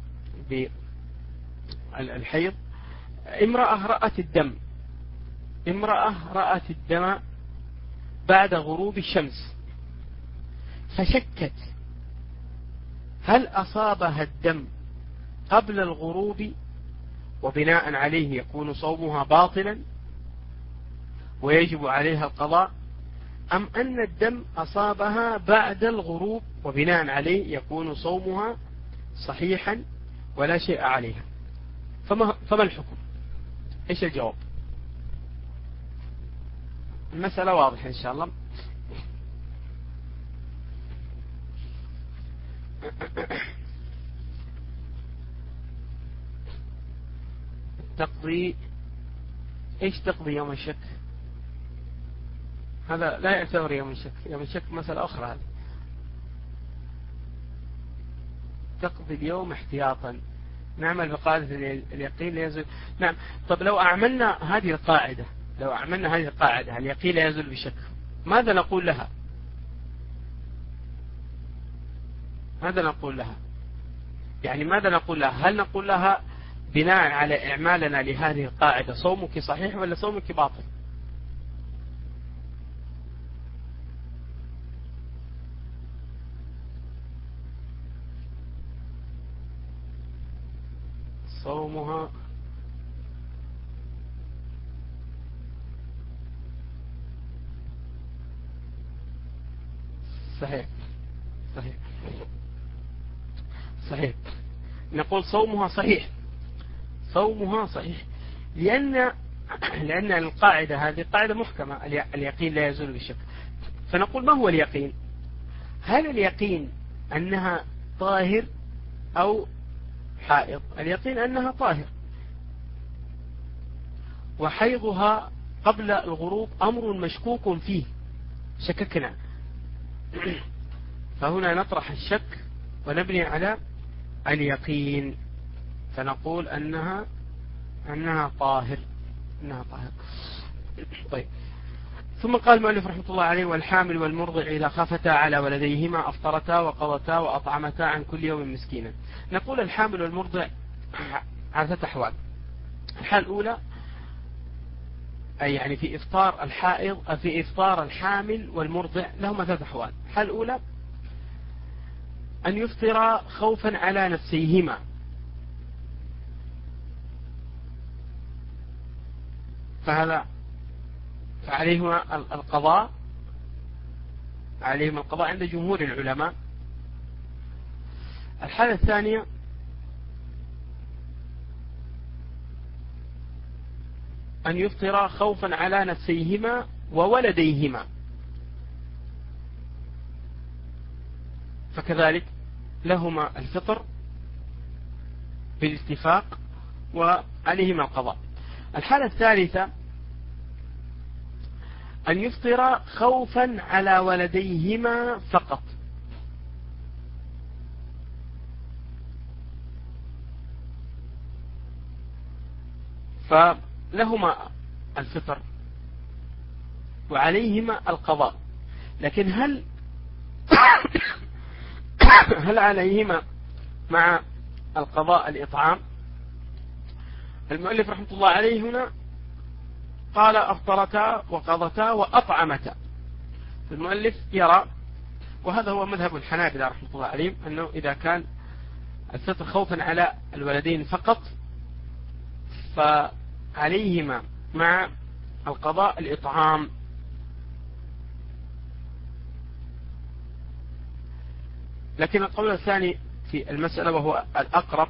بالحيض، امرأة رأت الدم امرأة رأت الدم بعد غروب الشمس، فشكت هل أصابها الدم قبل الغروب وبناء عليه يكون صومها باطلا ويجب عليها القضاء، أم أن الدم أصابها بعد الغروب وبناء عليه يكون صومها صحيحا ولا شيء عليها؟ فما, فما الحكم؟ إيش الجواب؟ المسألة واضحة إن شاء الله. تقضي إيش تقضي يوم الشك؟ هذا لا يعتبر يوم الشك، يوم الشك مسألة أخرى. هذه تقضي اليوم احتياطا، نعمل بقاعدة اليقين لا يزول. نعم. طب لو أعملنا هذه القاعدة لو أعملنا هذه القاعدة اليقين لا يزول بشك، ماذا نقول لها؟ ماذا نقول لها؟ يعني ماذا نقول لها؟ هل نقول لها بناء على إعمالنا لهذه القاعدة صومك صحيح ولا صومك باطل؟ صومها صحيح صحيح صحيح نقول صومها صحيح صومها صحيح لأن لأن القاعدة هذه قاعدة محكمة، اليقين لا يزول بالشك. فنقول ما هو اليقين؟ هل اليقين أنها طاهر أو حائض؟ اليقين أنها طاهر، وحيضها قبل الغروب أمر مشكوك فيه، شككنا، فهنا نطرح الشك ونبني على اليقين، فنقول أنها أنها طاهر أنها طاهر. طيب، ثم قال المؤلف رحمة الله عليه: والحامل والمرضع إذا خافتا على ولديهما أفطرتا وقضتا وأطعمتا عن كل يوم مسكينا. نقول الحامل والمرضع على ثلاث أحوال. الحالة الأولى أي يعني في إفطار الحائض، في إفطار الحامل والمرضع لهما ثلاث أحوال. الحالة الأولى أن يفطر خوفا على نفسيهما، فهذا فعليهما القضاء عليهما القضاء عند جمهور العلماء. الحالة الثانية أن يفطر خوفا على نفسيهما وولديهما، فكذلك لهما الفطر بالاتفاق وعليهما القضاء. الحالة الثالثة أن يفطر خوفا على ولديهما فقط، فلهما الفطر وعليهما القضاء. لكن هل هل عليهما مع القضاء الإطعام؟ المؤلف رحمة الله عليه هنا قال أفطرتا وقضتا وأطعمتا. المؤلف يرى، وهذا هو مذهب الحنابلة رحمة الله عليهم، أنه إذا كان الفطر خوفا على الولدين فقط فعليهما مع القضاء الإطعام. لكن القول الثاني في المسألة وهو الأقرب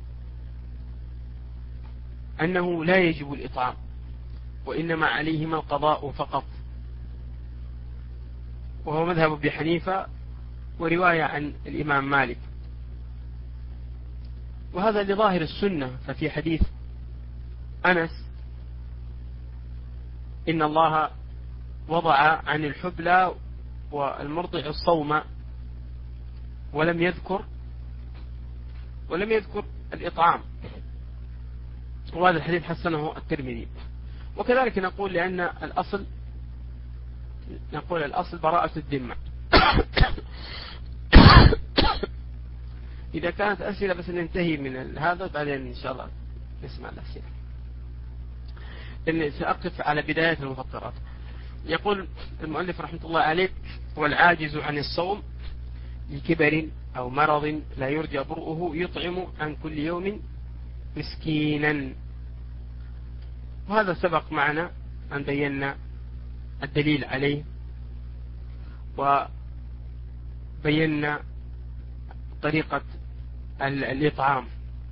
أنه لا يجب الإطعام، وإنما عليهما القضاء فقط، وهو مذهب أبي حنيفة ورواية عن الإمام مالك، وهذا لظاهر السنة. ففي حديث أنس إن الله وضع عن الحبلى والمرضع الصوم ولم يذكر ولم يذكر الإطعام، وهذا الحديث حسنه الترمذي. وكذلك نقول لأن الأصل نقول الأصل براءة الذمة. إذا كانت أسئلة بس ننتهي من هذا بعدين إن شاء الله نسمع الأسئلة، لأن سأقف على بداية المفطرات. يقول المؤلف رحمة الله عليه: والعاجز عن الصوم لكبر أو مرض لا يرجى برؤه يطعم عن كل يوم مسكينا. وهذا سبق معنا أن بينا الدليل عليه، وبينا طريقة الإطعام،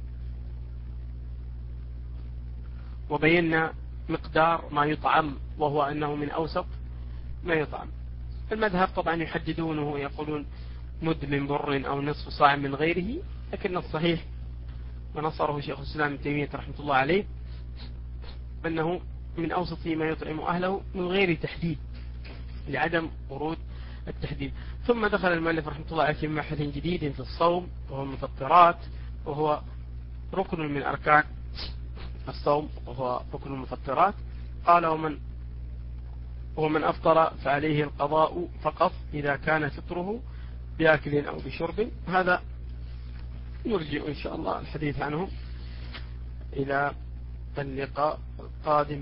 وبينا مقدار ما يطعم، وهو أنه من أوسط ما يطعم. المذهب طبعا يحددونه ويقولون مد من بر أو نصف صاع من غيره، لكن الصحيح ونصره شيخ الإسلام ابن تيمية رحمة الله عليه أنه من أوسط ما يطعم أهله من غير تحديد، لعدم ورود التحديد. ثم دخل المؤلف رحمة الله عليه في مبحث جديد في الصوم، وهو المفطرات، وهو ركن من أركان الصوم، وهو ركن المفطرات. قال: ومن ومن أفطر فعليه القضاء فقط إذا كان فطره بأكل أو بشرب. هذا نرجع إن شاء الله الحديث عنه إلى اللقاء القادم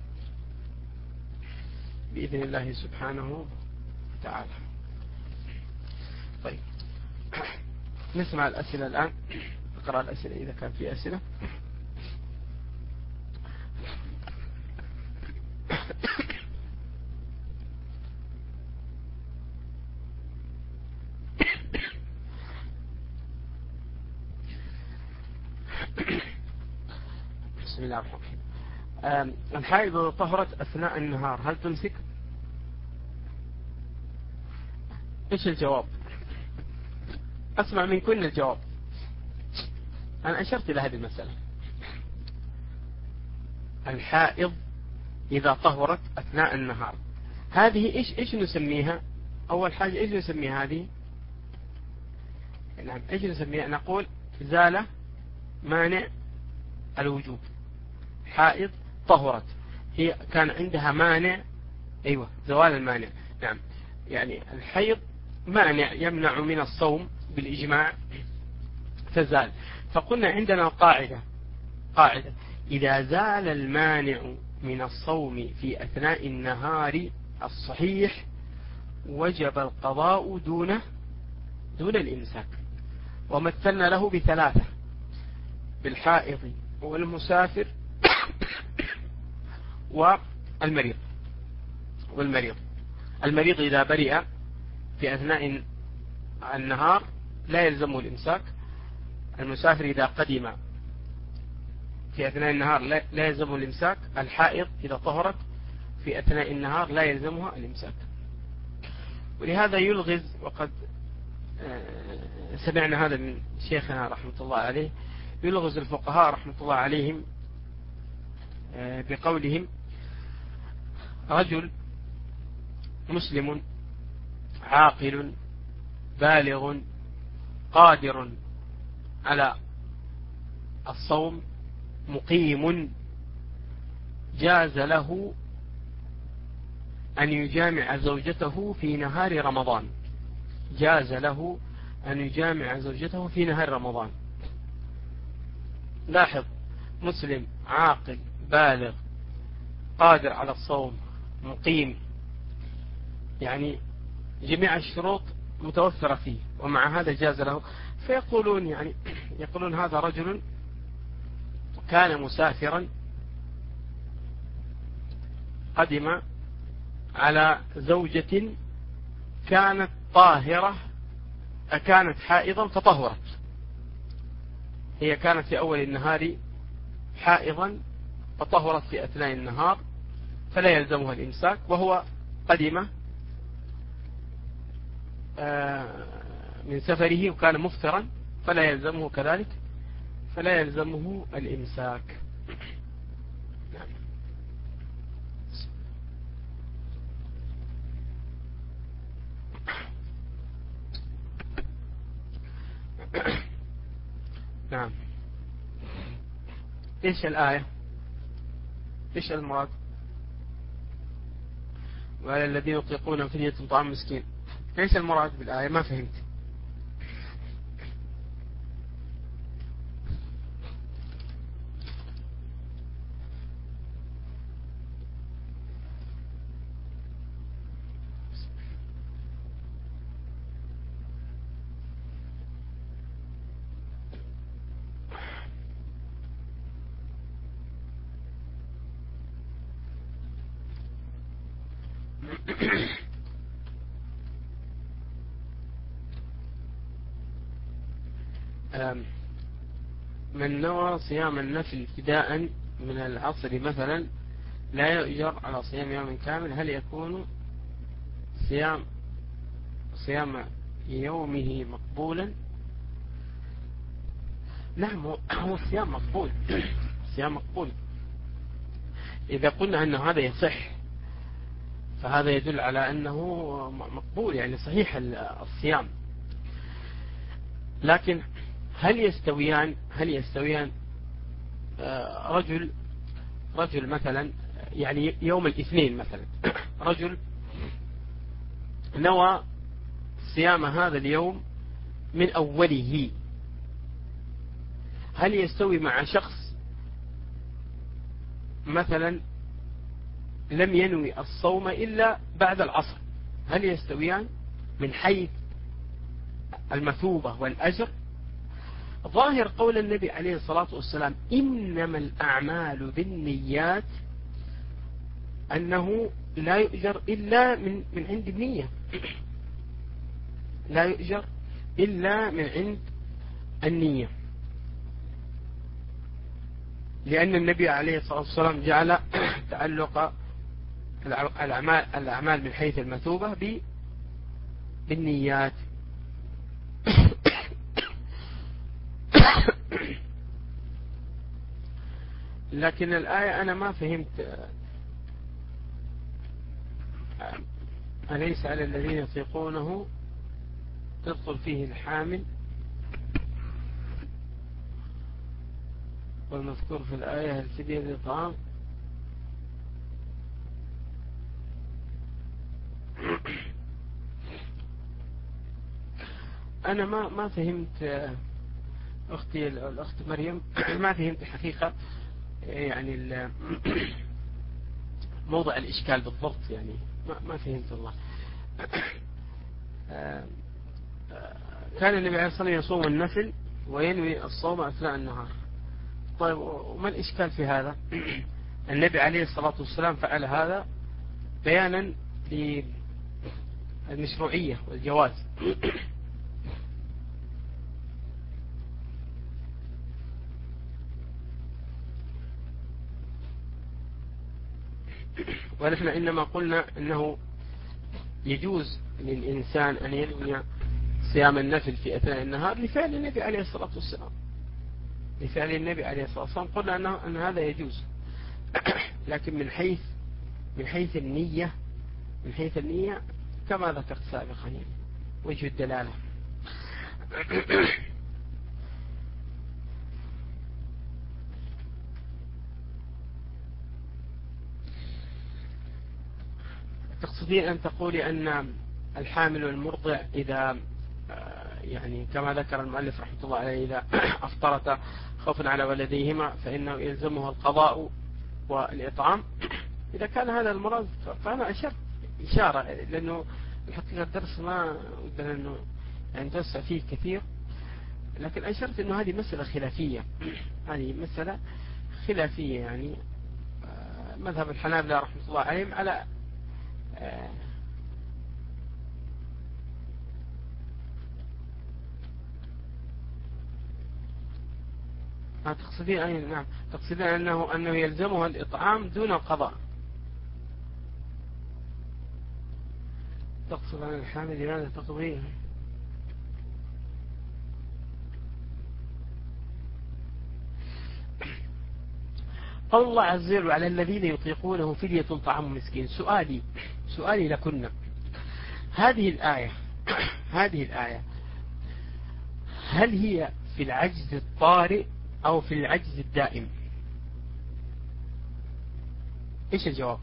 بإذن الله سبحانه وتعالى. طيب، نسمع الأسئلة الآن، نقرأ الأسئلة إذا كان في أسئلة. بسم الله الرحمن الرحيم. الحائض إذا طهرت أثناء النهار هل تمسك؟ إيش الجواب؟ أسمع من كل الجواب. أنا أشرت إلى هذه المسألة. الحائض إذا طهرت أثناء النهار هذه إيش إيش نسميها؟ أول حاجة إيش نسميها هذه؟ نعم، إيش نسميها؟ نقول زال مانع الوجوب. حائض طهرت، هي كان عندها مانع، أيوة زوال المانع، نعم، يعني الحيض مانع يمنع من الصوم بالإجماع فزال. فقلنا عندنا قاعدة قاعدة إذا زال المانع من الصوم في أثناء النهار الصحيح وجب القضاء دون دون الإمساك. ومثلنا له بثلاثة: بالحائض والمسافر والمريض. والمريض المريض إذا برئ في أثناء النهار لا يلزمه الإمساك. المسافر إذا قدم في أثناء النهار لا يلزمه الإمساك. الحائض إذا طهرت في أثناء النهار لا يلزمها الإمساك. ولهذا يلغز، وقد سمعنا هذا من شيخنا رحمة الله عليه، يلغز الفقهاء رحمة الله عليهم بقولهم: رجل مسلم عاقل بالغ قادر على الصوم مقيم جاز له أن يجامع زوجته في نهار رمضان. جاز له أن يجامع زوجته في نهار رمضان. لاحظ: مسلم عاقل بالغ قادر على الصوم مقيم، يعني جميع الشروط متوفرة فيه، ومع هذا جاز له. فيقولون يعني يقولون هذا رجل كان مسافرا قدم على زوجة كانت طاهرة، كانت حائضا فطهرت، هي كانت في أول النهار حائضا فطهرت في أثناء النهار، فلا يلزمها الإمساك، وهو قدم من سفره وكان مفطرا فلا يلزمه كذلك، فلا يلزمه الإمساك. نعم. نعم. ايش الآية؟ ايش المراد؟ وعلى الذين يطيقون فدية طعام مسكين، ايش المراد بالآية؟ ما فهمت. من نوى صيام النفل ابتداء من العصر مثلا لا يؤجر على صيام يوم كامل، هل يكون صيام صيام يومه مقبولا؟ نعم، هو الصيام مقبول. الصيام مقبول إذا قلنا أن هذا يصح، فهذا يدل على أنه مقبول، يعني صحيح الصيام. لكن هل يستويان هل يستويان رجل رجل مثلا يعني يوم الاثنين مثلا رجل نوى صيام هذا اليوم من أوله، هل يستوي مع شخص مثلا لم ينوي الصوم إلا بعد العصر؟ هل يستويان من حيث المثوبة والأجر؟ ظاهر قول النبي عليه الصلاة والسلام إنما الأعمال بالنيات، أنه لا يؤجر إلا من من عند النية، لا يؤجر إلا من عند النية، لأن النبي عليه الصلاة والسلام جعل تعلق الأعمال الأعمال من حيث المثوبة بالنيات. لكن الآية أنا ما فهمت، أليس على الذين يطيقونه تدخل فيه الحامل والمذكور في الآية الفدية للطعام؟ أنا ما ما فهمت أختي الأخت مريم، ما فهمت حقيقة يعني موضع الإشكال بالضبط، يعني ما ما فهمت الله. كان النبي عليه الصلاة والسلام يصوم النفل وينوي الصوم أثناء النهار. طيب وما الإشكال في هذا؟ النبي عليه الصلاة والسلام فعل هذا بيانا للمشروعية والجواز. ونحن إنما قلنا أنه يجوز للإنسان أن ينوي صيام النفل في أثناء النهار لفعل النبي عليه الصلاة والسلام، لفعل النبي عليه الصلاة والسلام قلنا أنه أن هذا يجوز. لكن من حيث من حيث النية من حيث النية كما ذكرت سابقا، يعني وجه الدلالة. تقصدين أن تقولي أن الحامل والمرضع إذا يعني كما ذكر المؤلف رحمه الله عليه إذا أفطرت خوفا على ولديهما فإنه يلزمه القضاء والإطعام؟ إذا كان هذا المرض فأنا أشرت إشارة، لأنه الحقيقة الدرس ما ودنا أنه يعني نتوسع فيه كثير، لكن أشرت أنه هذه مسألة خلافية. هذه مسألة خلافية يعني مذهب الحنابلة رحمة الله عليهم على تقصدين أي نعم تقصدين أنه أنه يلزمها الإطعام دون القضاء. تقصد عن الحامل لماذا تقضيه؟ قول الله عز وجل على الذين يطيقونه فدية طعام مسكين. سؤالي سؤالي لكنا، هذه الآية هذه الآية هل هي في العجز الطارئ أو في العجز الدائم؟ إيش الجواب؟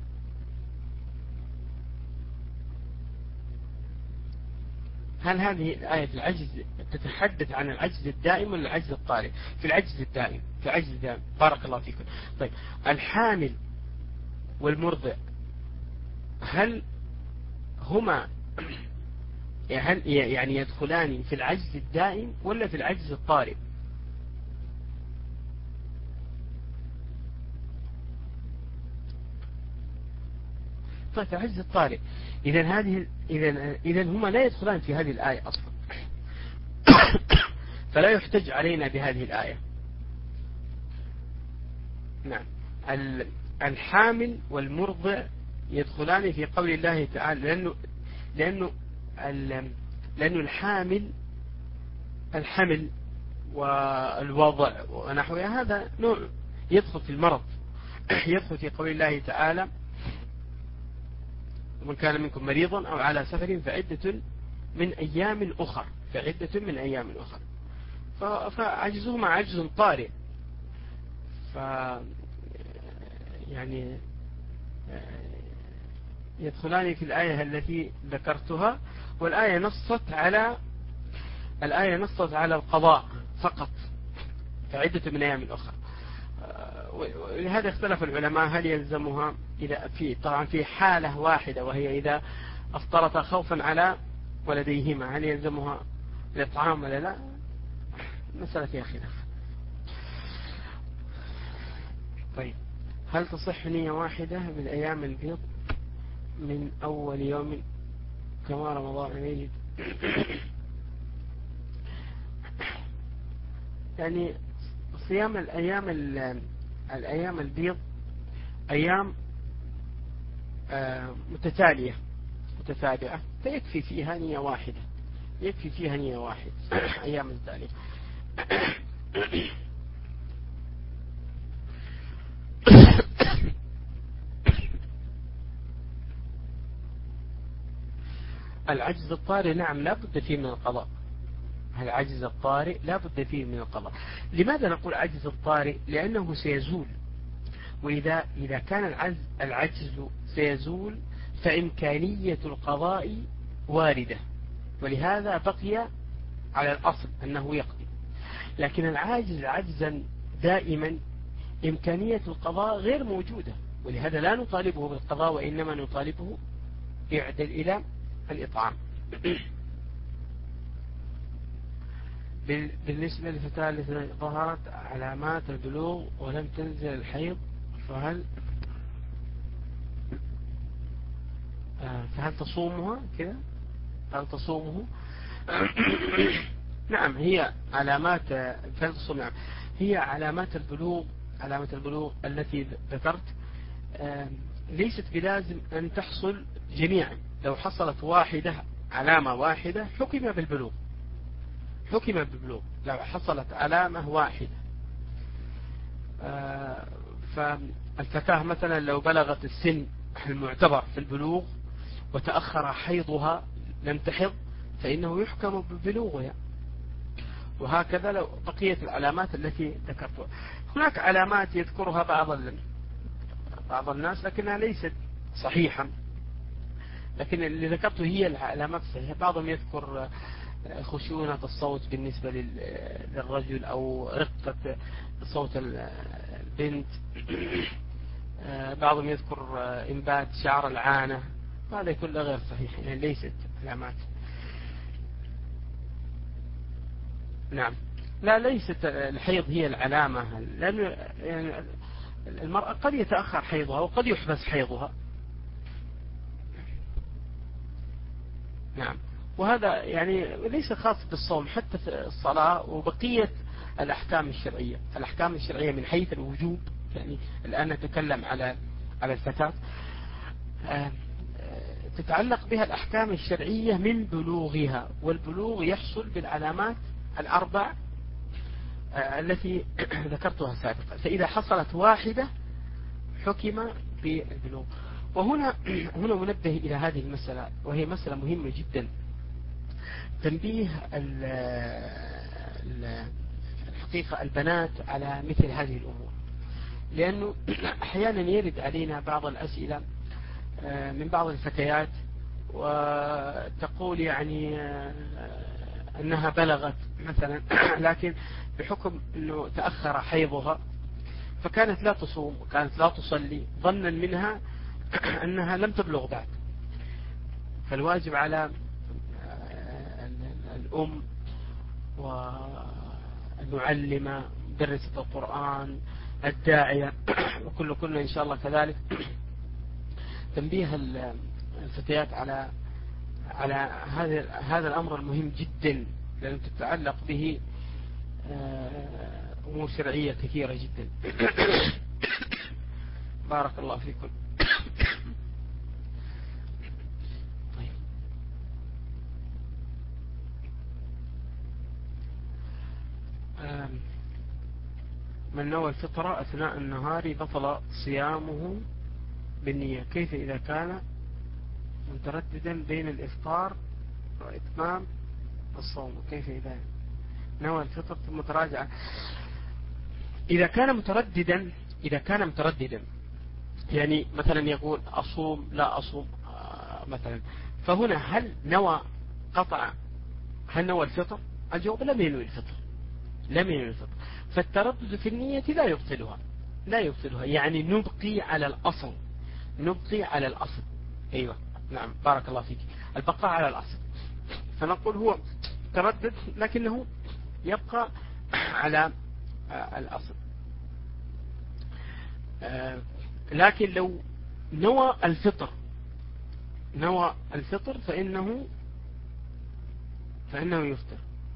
هل هذه الآية في العجز تتحدث عن العجز الدائم ولا العجز الطارئ؟ في العجز الدائم في العجز الدائم. بارك الله فيكم. طيب الحامل والمرضع هل هما هل يعني يدخلان في العجز الدائم ولا في العجز الطارئ؟ طيب في العجز الطارئ. إذا هذه إذا إذا هما لا يدخلان في هذه الآية أصلا. فلا يحتج علينا بهذه الآية. نعم الحامل والمرضع يدخلان في قول الله تعالى، لأنه لأنه لأنه الحامل الحمل والوضع ونحوها هذا نوع يدخل في المرض. يدخل في قول الله تعالى ومن كان منكم مريضا أو على سفر فعدة من أيام أخر فعدة من أيام أخر. فعجزهما عجز طارئ. ف يعني يدخلان في الآية التي ذكرتها، والآية نصت على الآية نصت على القضاء فقط فعدة من أيام أخرى. ولهذا اختلف العلماء هل يلزمها إذا في طبعا في حالة واحدة وهي إذا أفطرتا خوفا على ولديهما هل يلزمها الإطعام ولا لا؟ مسألة فيها خلاف. طيب هل تصح نية واحدة بالأيام البيض من أول يوم كما رمضان يجد؟ يعني صيام الأيام الأيام البيض أيام متتالية متتابعة فيكفي فيها نية واحدة يكفي فيها نية واحدة أيام التالية. العجز الطارئ نعم لا بد فيه من القضاء. العجز الطارئ لا بد فيه من القضاء. لماذا نقول عجز الطارئ؟ لأنه سيزول، وإذا إذا كان العجز العجز سيزول فإمكانية القضاء واردة، ولهذا بقي على الأصل أنه يقضي. لكن العاجز عجزا دائما إمكانية القضاء غير موجودة، ولهذا لا نطالبه بالقضاء وإنما نطالبه يعدل إلى الإطعام. بالنسبة للفتاة التي ظهرت علامات البلوغ ولم تنزل الحيض فهل فهل تصومها كذا؟ هل تصومه؟ نعم هي علامات فهل تصوم؟ نعم هي علامات البلوغ علامة البلوغ التي ذكرت ليست بلازم أن تحصل جميعا. لو حصلت واحدة علامة واحدة حكم بالبلوغ حكم بالبلوغ لو حصلت علامة واحدة. فالفتاة مثلا لو بلغت السن المعتبر في البلوغ وتأخر حيضها لم تحض فإنه يحكم ببلوغها. وهكذا لو بقية العلامات التي ذكرتها. هناك علامات يذكرها بعض بعض الناس لكنها ليست صحيحة، لكن اللي ذكرته هي العلامات الصحيحة. بعضهم يذكر خشونة الصوت بالنسبة للرجل أو رقة صوت البنت بعضهم يذكر إنبات شعر العانة، هذا كله غير صحيح، يعني ليست علامات. نعم، لا ليست الحيض هي العلامة، لأن يعني المرأة قد يتأخر حيضها وقد يحبس حيضها. نعم، وهذا يعني ليس خاص بالصوم، حتى في الصلاة وبقية الأحكام الشرعية. الأحكام الشرعية من حيث الوجوب، يعني الآن نتكلم على على الزكاة، تتعلق بها الأحكام الشرعية من بلوغها، والبلوغ يحصل بالعلامات الأربع التي ذكرتها سابقا. فإذا حصلت واحدة حكم بالبلوغ. وهنا هنا منبه إلى هذه المسألة، وهي مسألة مهمة جدا، تنبيه الحقيقة البنات على مثل هذه الأمور، لأنه أحيانا يرد علينا بعض الأسئلة من بعض الفتيات وتقول يعني أنها بلغت مثلا، لكن بحكم أنه تأخر حيضها فكانت لا تصوم وكانت لا تصلي ظنا منها أنها لم تبلغ بعد. فالواجب على الأم والمعلمة مدرسة القرآن الداعية وكل كنا إن شاء الله كذلك تنبيه الفتيات على على هذا هذا الأمر المهم جدا، لأنه تتعلق به أمور شرعية كثيرة جدا. بارك الله فيكم. طيب. من نوى الفطرة أثناء النهار بطل صيامه بالنية، كيف إذا كان مترددا بين الإفطار وإتمام الصوم؟ كيف إذا نوى الفطر ثم تراجع؟ إذا كان مترددا إذا كان مترددا يعني مثلا يقول أصوم لا أصوم مثلا، فهنا هل نوى قطع هل نوى الفطر؟ الجواب لم ينوي الفطر، لم ينوي الفطر. فالتردد في النية لا يبطلها لا يبطلها يعني نبقي على الأصل نبقي على الأصل. أيوة نعم، بارك الله فيك، البقاء على الأصل. فنقول هو تردد لكنه يبقى على الأصل. لكن لو نوى الفطر نوى الفطر فإنه فإنه يفطر.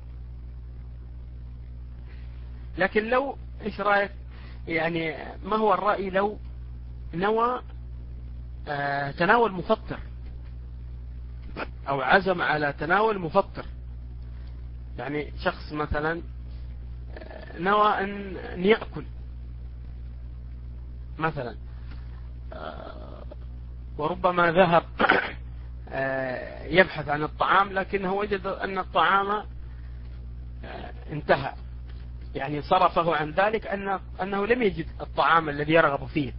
لكن لو إيش رأيك يعني ما هو الرأي لو نوى تناول مفطر أو عزم على تناول مفطر، يعني شخص مثلا نوى أن يأكل مثلا وربما ذهب يبحث عن الطعام لكنه وجد أن الطعام انتهى، يعني صرفه عن ذلك أن أنه لم يجد الطعام الذي يرغب فيه.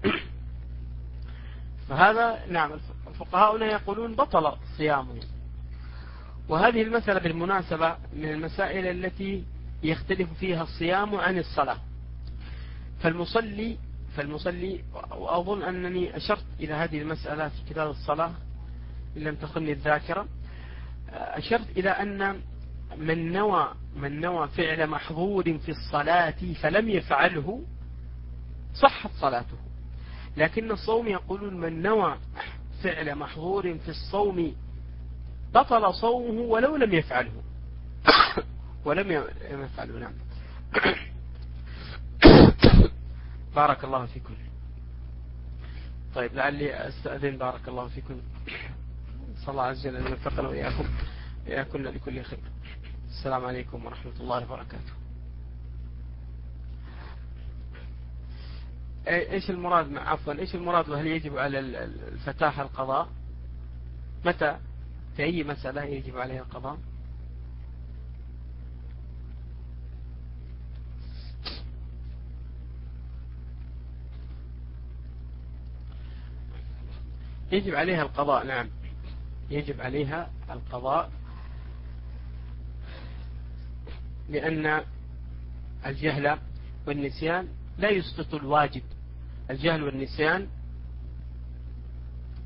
فهذا نعم الفقهاء يقولون بطل صيامه. وهذه المسألة بالمناسبة من المسائل التي يختلف فيها الصيام عن الصلاة. فالمصلي فالمصلي وأظن أنني أشرت إلى هذه المسألة في كتاب الصلاة إن لم تخني الذاكرة، أشرت إلى أن من نوى من نوى فعل محظور في الصلاة فلم يفعله صحت صلاته. لكن الصوم يقولون من نوى فعل محظور في الصوم بطل صومه ولو لم يفعله ولم يفعله. نعم. بارك الله فيكم. طيب لعلي أستأذن. بارك الله فيكم. صلى الله عز وجل أن يوفقنا وإياكم وإياكم لكل خير. السلام عليكم ورحمة الله وبركاته. ايش المراد عفوا ايش المراد وهل يجب على الفتاة القضاء؟ متى في أي مسألة يجب عليها القضاء؟ يجب عليها القضاء. نعم يجب عليها القضاء، لأن الجهل والنسيان لا يسقط الواجب. الجهل والنسيان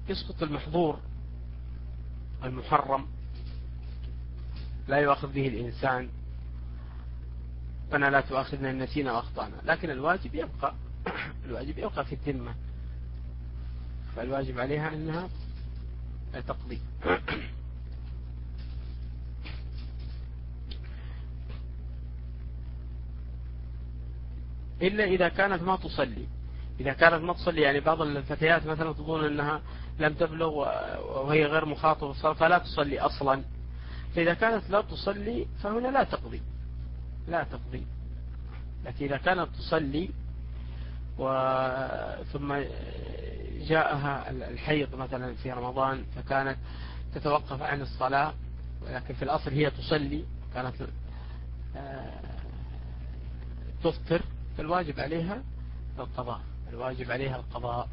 يسقط المحظور المحرم لا يؤاخذ به الإنسان، فأنا لا تؤاخذنا إن نسينا وأخطأنا، لكن الواجب يبقى الواجب يبقى في الذمة، فالواجب عليها أنها تقضي. إلا إذا كانت ما تصلي، إذا كانت ما تصلي، يعني بعض الفتيات مثلا تظن أنها لم تبلغ وهي غير مخاطبة بالصلاة فلا تصلي أصلا، فإذا كانت لا تصلي فهنا لا تقضي لا تقضي لكن إذا كانت تصلي ثم جاءها الحيض مثلا في رمضان فكانت تتوقف عن الصلاة، ولكن في الأصل هي تصلي، كانت تفطر، فالواجب عليها القضاء الواجب عليها القضاء.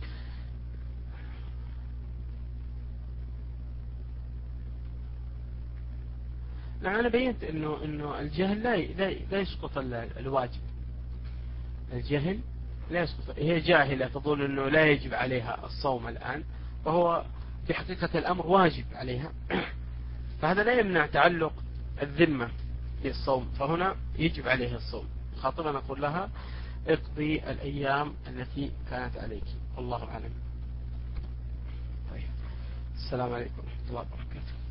نعم، أنا بينت إنه إنه الجهل لا لا يسقط الواجب، الجهل لا يسقط، هي جاهلة تظن إنه لا يجب عليها الصوم الآن، وهو في حقيقة الأمر واجب عليها، فهذا لا يمنع تعلق الذمة بالصوم، فهنا يجب عليها الصوم. خاطبا نقول لها اقضي الأيام التي كانت عليك، والله أعلم. طيب، السلام عليكم ورحمة الله وبركاته.